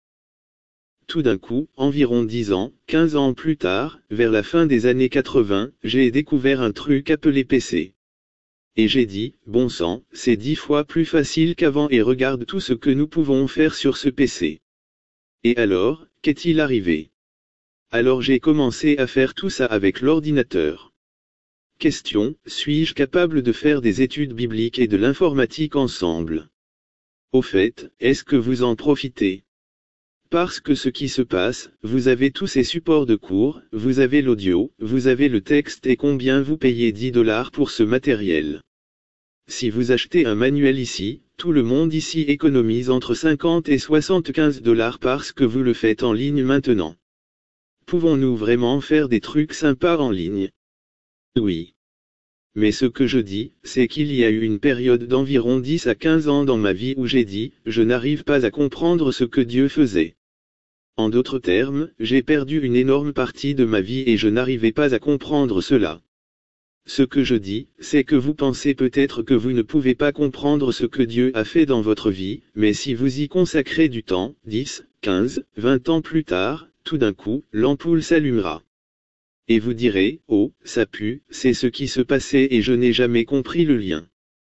A: Tout d'un coup, environ dix ans, quinze ans plus tard, vers la fin des années quatre-vingt, j'ai découvert un truc appelé P C. Et j'ai dit, bon sang, c'est dix fois plus facile qu'avant et regarde tout ce que nous pouvons faire sur ce P C. Et alors, qu'est-il arrivé? Alors j'ai commencé à faire tout ça avec l'ordinateur. Question, suis-je capable de faire des études bibliques et de l'informatique ensemble? Au fait, est-ce que vous en profitez? Parce que ce qui se passe, vous avez tous ces supports de cours, vous avez l'audio, vous avez le texte et combien vous payez dix dollars pour ce matériel. Si vous achetez un manuel ici, tout le monde ici économise entre cinquante et soixante-quinze dollars parce que vous le faites en ligne maintenant. Pouvons-nous vraiment faire des trucs sympas en ligne? Oui. Mais ce que je dis, c'est qu'il y a eu une période d'environ dix à quinze ans dans ma vie où j'ai dit, je n'arrive pas à comprendre ce que Dieu faisait. En d'autres termes, j'ai perdu une énorme partie de ma vie et je n'arrivais pas à comprendre cela. Ce que je dis, c'est que vous pensez peut-être que vous ne pouvez pas comprendre ce que Dieu a fait dans votre vie, mais si vous y consacrez du temps, dix, quinze, vingt ans plus tard, tout d'un coup, l'ampoule s'allumera. Et vous direz, oh, ça pue, c'est ce qui se passait et je n'ai jamais compris le lien.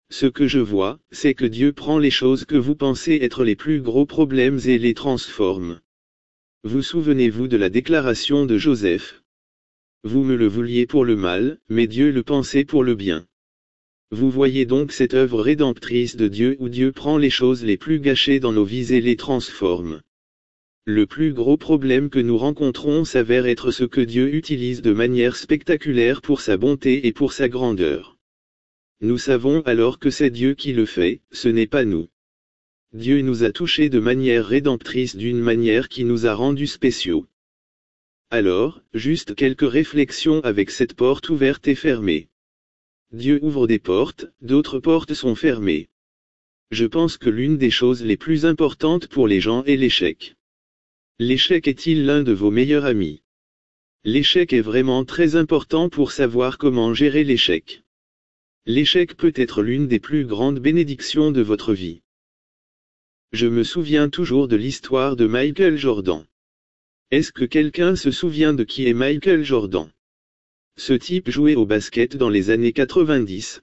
A: Ce que je vois, c'est que Dieu prend les choses que vous pensez être les plus gros problèmes et les transforme. Vous souvenez-vous de la déclaration de Joseph? Vous me le vouliez pour le mal, mais Dieu le pensait pour le bien. Vous voyez donc cette œuvre rédemptrice de Dieu où Dieu prend les choses les plus gâchées dans nos vies et les transforme. Le plus gros problème que nous rencontrons s'avère être ce que Dieu utilise de manière spectaculaire pour sa bonté et pour sa grandeur. Nous savons alors que c'est Dieu qui le fait, ce n'est pas nous. Dieu nous a touchés de manière rédemptrice d'une manière qui nous a rendus spéciaux. Alors, juste quelques réflexions avec cette porte ouverte et fermée. Dieu ouvre des portes, d'autres portes sont fermées. Je pense que l'une des choses les plus importantes pour les gens est l'échec. L'échec est-il l'un de vos meilleurs amis? L'échec est vraiment très important pour savoir comment gérer l'échec. L'échec peut être l'une des plus grandes bénédictions de votre vie. Je me souviens toujours de l'histoire de Michael Jordan. Est-ce que quelqu'un se souvient de qui est Michael Jordan? Ce type jouait au basket dans les années quatre-vingt-dix.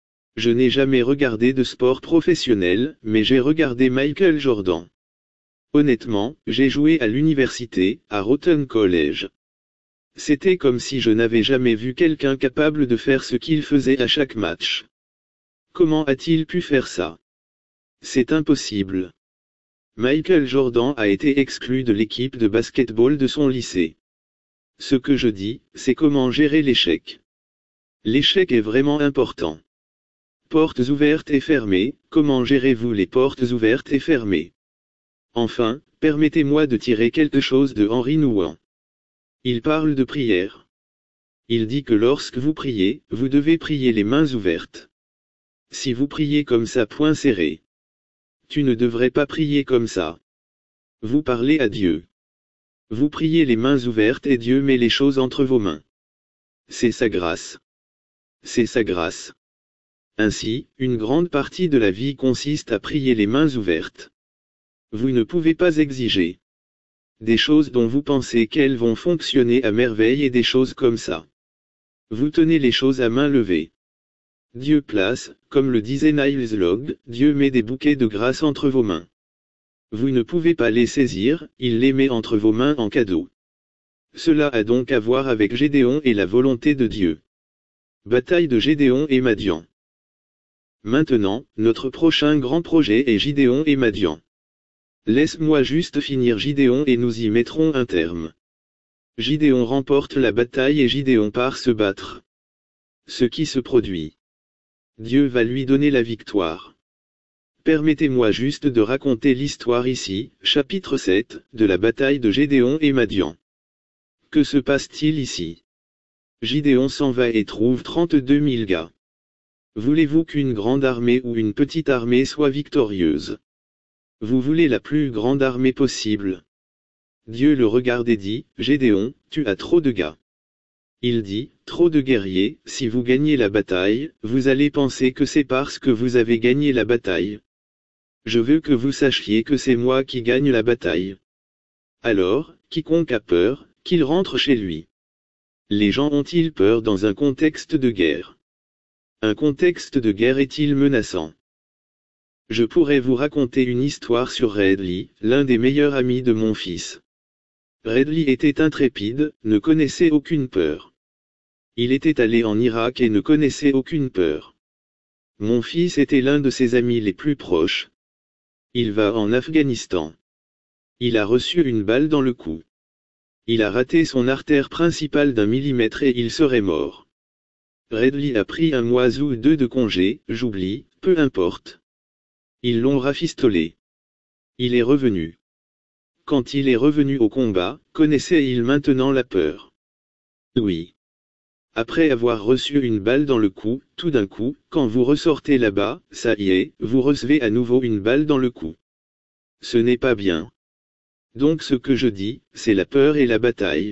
A: Je n'ai jamais regardé de sport professionnel, mais j'ai regardé Michael Jordan. Honnêtement, j'ai joué à l'université, à Rhoton College. C'était comme si je n'avais jamais vu quelqu'un capable de faire ce qu'il faisait à chaque match. Comment a-t-il pu faire ça? C'est impossible. Michael Jordan a été exclu de l'équipe de basketball de son lycée. Ce que je dis, c'est comment gérer l'échec. L'échec est vraiment important. Portes ouvertes et fermées, comment gérez-vous les portes ouvertes et fermées? Enfin, permettez-moi de tirer quelque chose de Henri Nouwen. Il parle de prière. Il dit que lorsque vous priez, vous devez prier les mains ouvertes. Si vous priez comme ça poing serré, tu ne devrais pas prier comme ça. Vous parlez à Dieu. Vous priez les mains ouvertes et Dieu met les choses entre vos mains. C'est sa grâce. C'est sa grâce. Ainsi, une grande partie de la vie consiste à prier les mains ouvertes. Vous ne pouvez pas exiger des choses dont vous pensez qu'elles vont fonctionner à merveille et des choses comme ça. Vous tenez les choses à main levée. Dieu place, comme le disait Niles Logg, Dieu met des bouquets de grâce entre vos mains. Vous ne pouvez pas les saisir, il les met entre vos mains en cadeau. Cela a donc à voir avec Gédéon et la volonté de Dieu. Bataille de Gédéon et Madian. Maintenant, notre prochain grand projet est Gideon et Madian. Laisse-moi juste finir Gideon et nous y mettrons un terme. Gideon remporte la bataille et Gideon part se battre. Ce qui se produit. Dieu va lui donner la victoire. Permettez-moi juste de raconter l'histoire ici, chapitre sept, de la bataille de Gédéon et Madian. Que se passe-t-il ici? Gideon s'en va et trouve trente-deux mille gars. Voulez-vous qu'une grande armée ou une petite armée soit victorieuse? Vous voulez la plus grande armée possible. Dieu le regarde et dit, Gédéon, tu as trop de gars. Il dit, trop de guerriers, si vous gagnez la bataille, vous allez penser que c'est parce que vous avez gagné la bataille. Je veux que vous sachiez que c'est moi qui gagne la bataille. Alors, quiconque a peur, qu'il rentre chez lui. Les gens ont-ils peur dans un contexte de guerre? Un contexte de guerre est-il menaçant? Je pourrais vous raconter une histoire sur Redley, l'un des meilleurs amis de mon fils. Redley était intrépide, ne connaissait aucune peur. Il était allé en Irak et ne connaissait aucune peur. Mon fils était l'un de ses amis les plus proches. Il va en Afghanistan. Il a reçu une balle dans le cou. Il a raté son artère principale d'un millimètre et il serait mort. Redley a pris un mois ou deux de congé, j'oublie, peu importe. Ils l'ont rafistolé. Il est revenu. Quand il est revenu au combat, connaissait-il maintenant la peur? Oui. Après avoir reçu une balle dans le cou, tout d'un coup, quand vous ressortez là-bas, ça y est, vous recevez à nouveau une balle dans le cou. Ce n'est pas bien. Donc ce que je dis, c'est la peur et la bataille.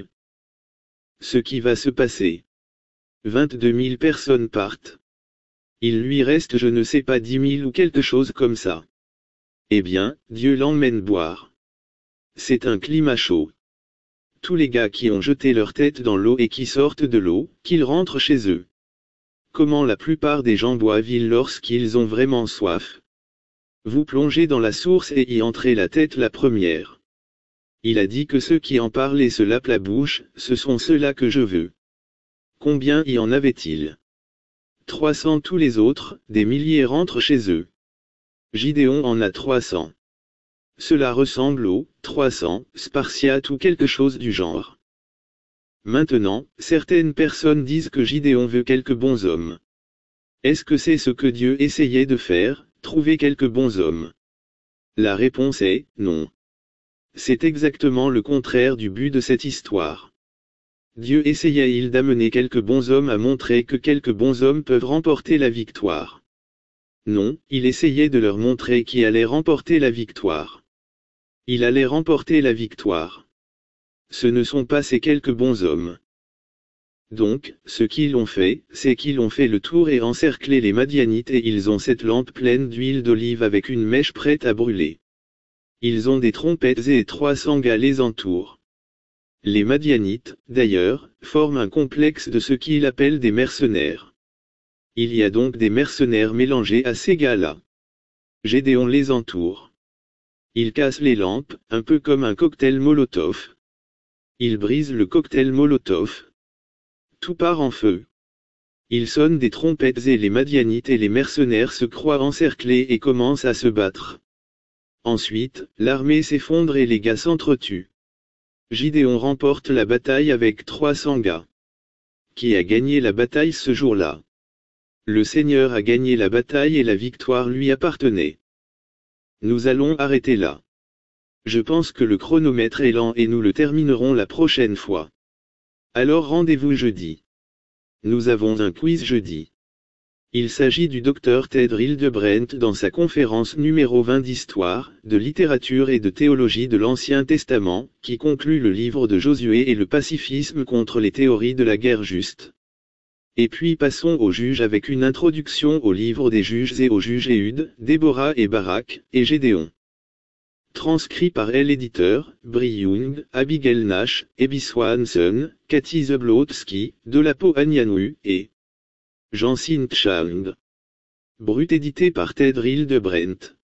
A: Ce qui va se passer. vingt-deux mille personnes partent. Il lui reste je ne sais pas dix mille ou quelque chose comme ça. Eh bien, Dieu l'emmène boire. C'est un climat chaud. Tous les gars qui ont jeté leur tête dans l'eau et qui sortent de l'eau, qu'ils rentrent chez eux. Comment la plupart des gens boivent-ils lorsqu'ils ont vraiment soif? Vous plongez dans la source et y entrez la tête la première. Il a dit que ceux qui en parlent et se lapent la bouche, ce sont ceux-là que je veux. Combien y en avait-il? Trois cents. Tous les autres, des milliers rentrent chez eux. Gideon en a trois cents. Cela ressemble aux trois cents Spartiates ou quelque chose du genre. Maintenant, certaines personnes disent que Gideon veut quelques bons hommes. Est-ce que c'est ce que Dieu essayait de faire, trouver quelques bons hommes? La réponse est non. C'est exactement le contraire du but de cette histoire. Dieu essayait-il d'amener quelques bons hommes à montrer que quelques bons hommes peuvent remporter la victoire? Non, il essayait de leur montrer qui allait remporter la victoire. Il allait remporter la victoire. Ce ne sont pas ces quelques bons hommes. Donc, ce qu'ils ont fait, c'est qu'ils ont fait le tour et encerclé les Madianites et ils ont cette lampe pleine d'huile d'olive avec une mèche prête à brûler. Ils ont des trompettes et trois cents gars les entourent. Les Madianites, d'ailleurs, forment un complexe de ce qu'ils appellent des mercenaires. Il y a donc des mercenaires mélangés à ces gars-là. Gédéon les entoure. Il casse les lampes, un peu comme un cocktail Molotov. Il brise le cocktail Molotov. Tout part en feu. Il sonne des trompettes et les Madianites et les mercenaires se croient encerclés et commencent à se battre. Ensuite, l'armée s'effondre et les gars s'entretuent. Gideon remporte la bataille avec trois cents gars. Qui a gagné la bataille ce jour-là? Le Seigneur a gagné la bataille et la victoire lui appartenait. Nous allons arrêter là. Je pense que le chronomètre est lent et nous le terminerons la prochaine fois. Alors rendez-vous jeudi. Nous avons un quiz jeudi. Il s'agit du docteur Ted Hildebrand dans sa conférence numéro vingt d'histoire, de littérature et de théologie de l'Ancien Testament, qui conclut le livre de Josué et le pacifisme contre les théories de la guerre juste. Et puis passons aux juges avec une introduction au livre des juges et aux juges Éhud, Déborah et Barak, et Gédéon. Transcrit par L. éditeur, Bri Young, Abigail Nash, Abby Swanson, Cathy Zablotski, Dolapo Agnew et Jean Sint Chang. Brut édité par Ted Hildebrand.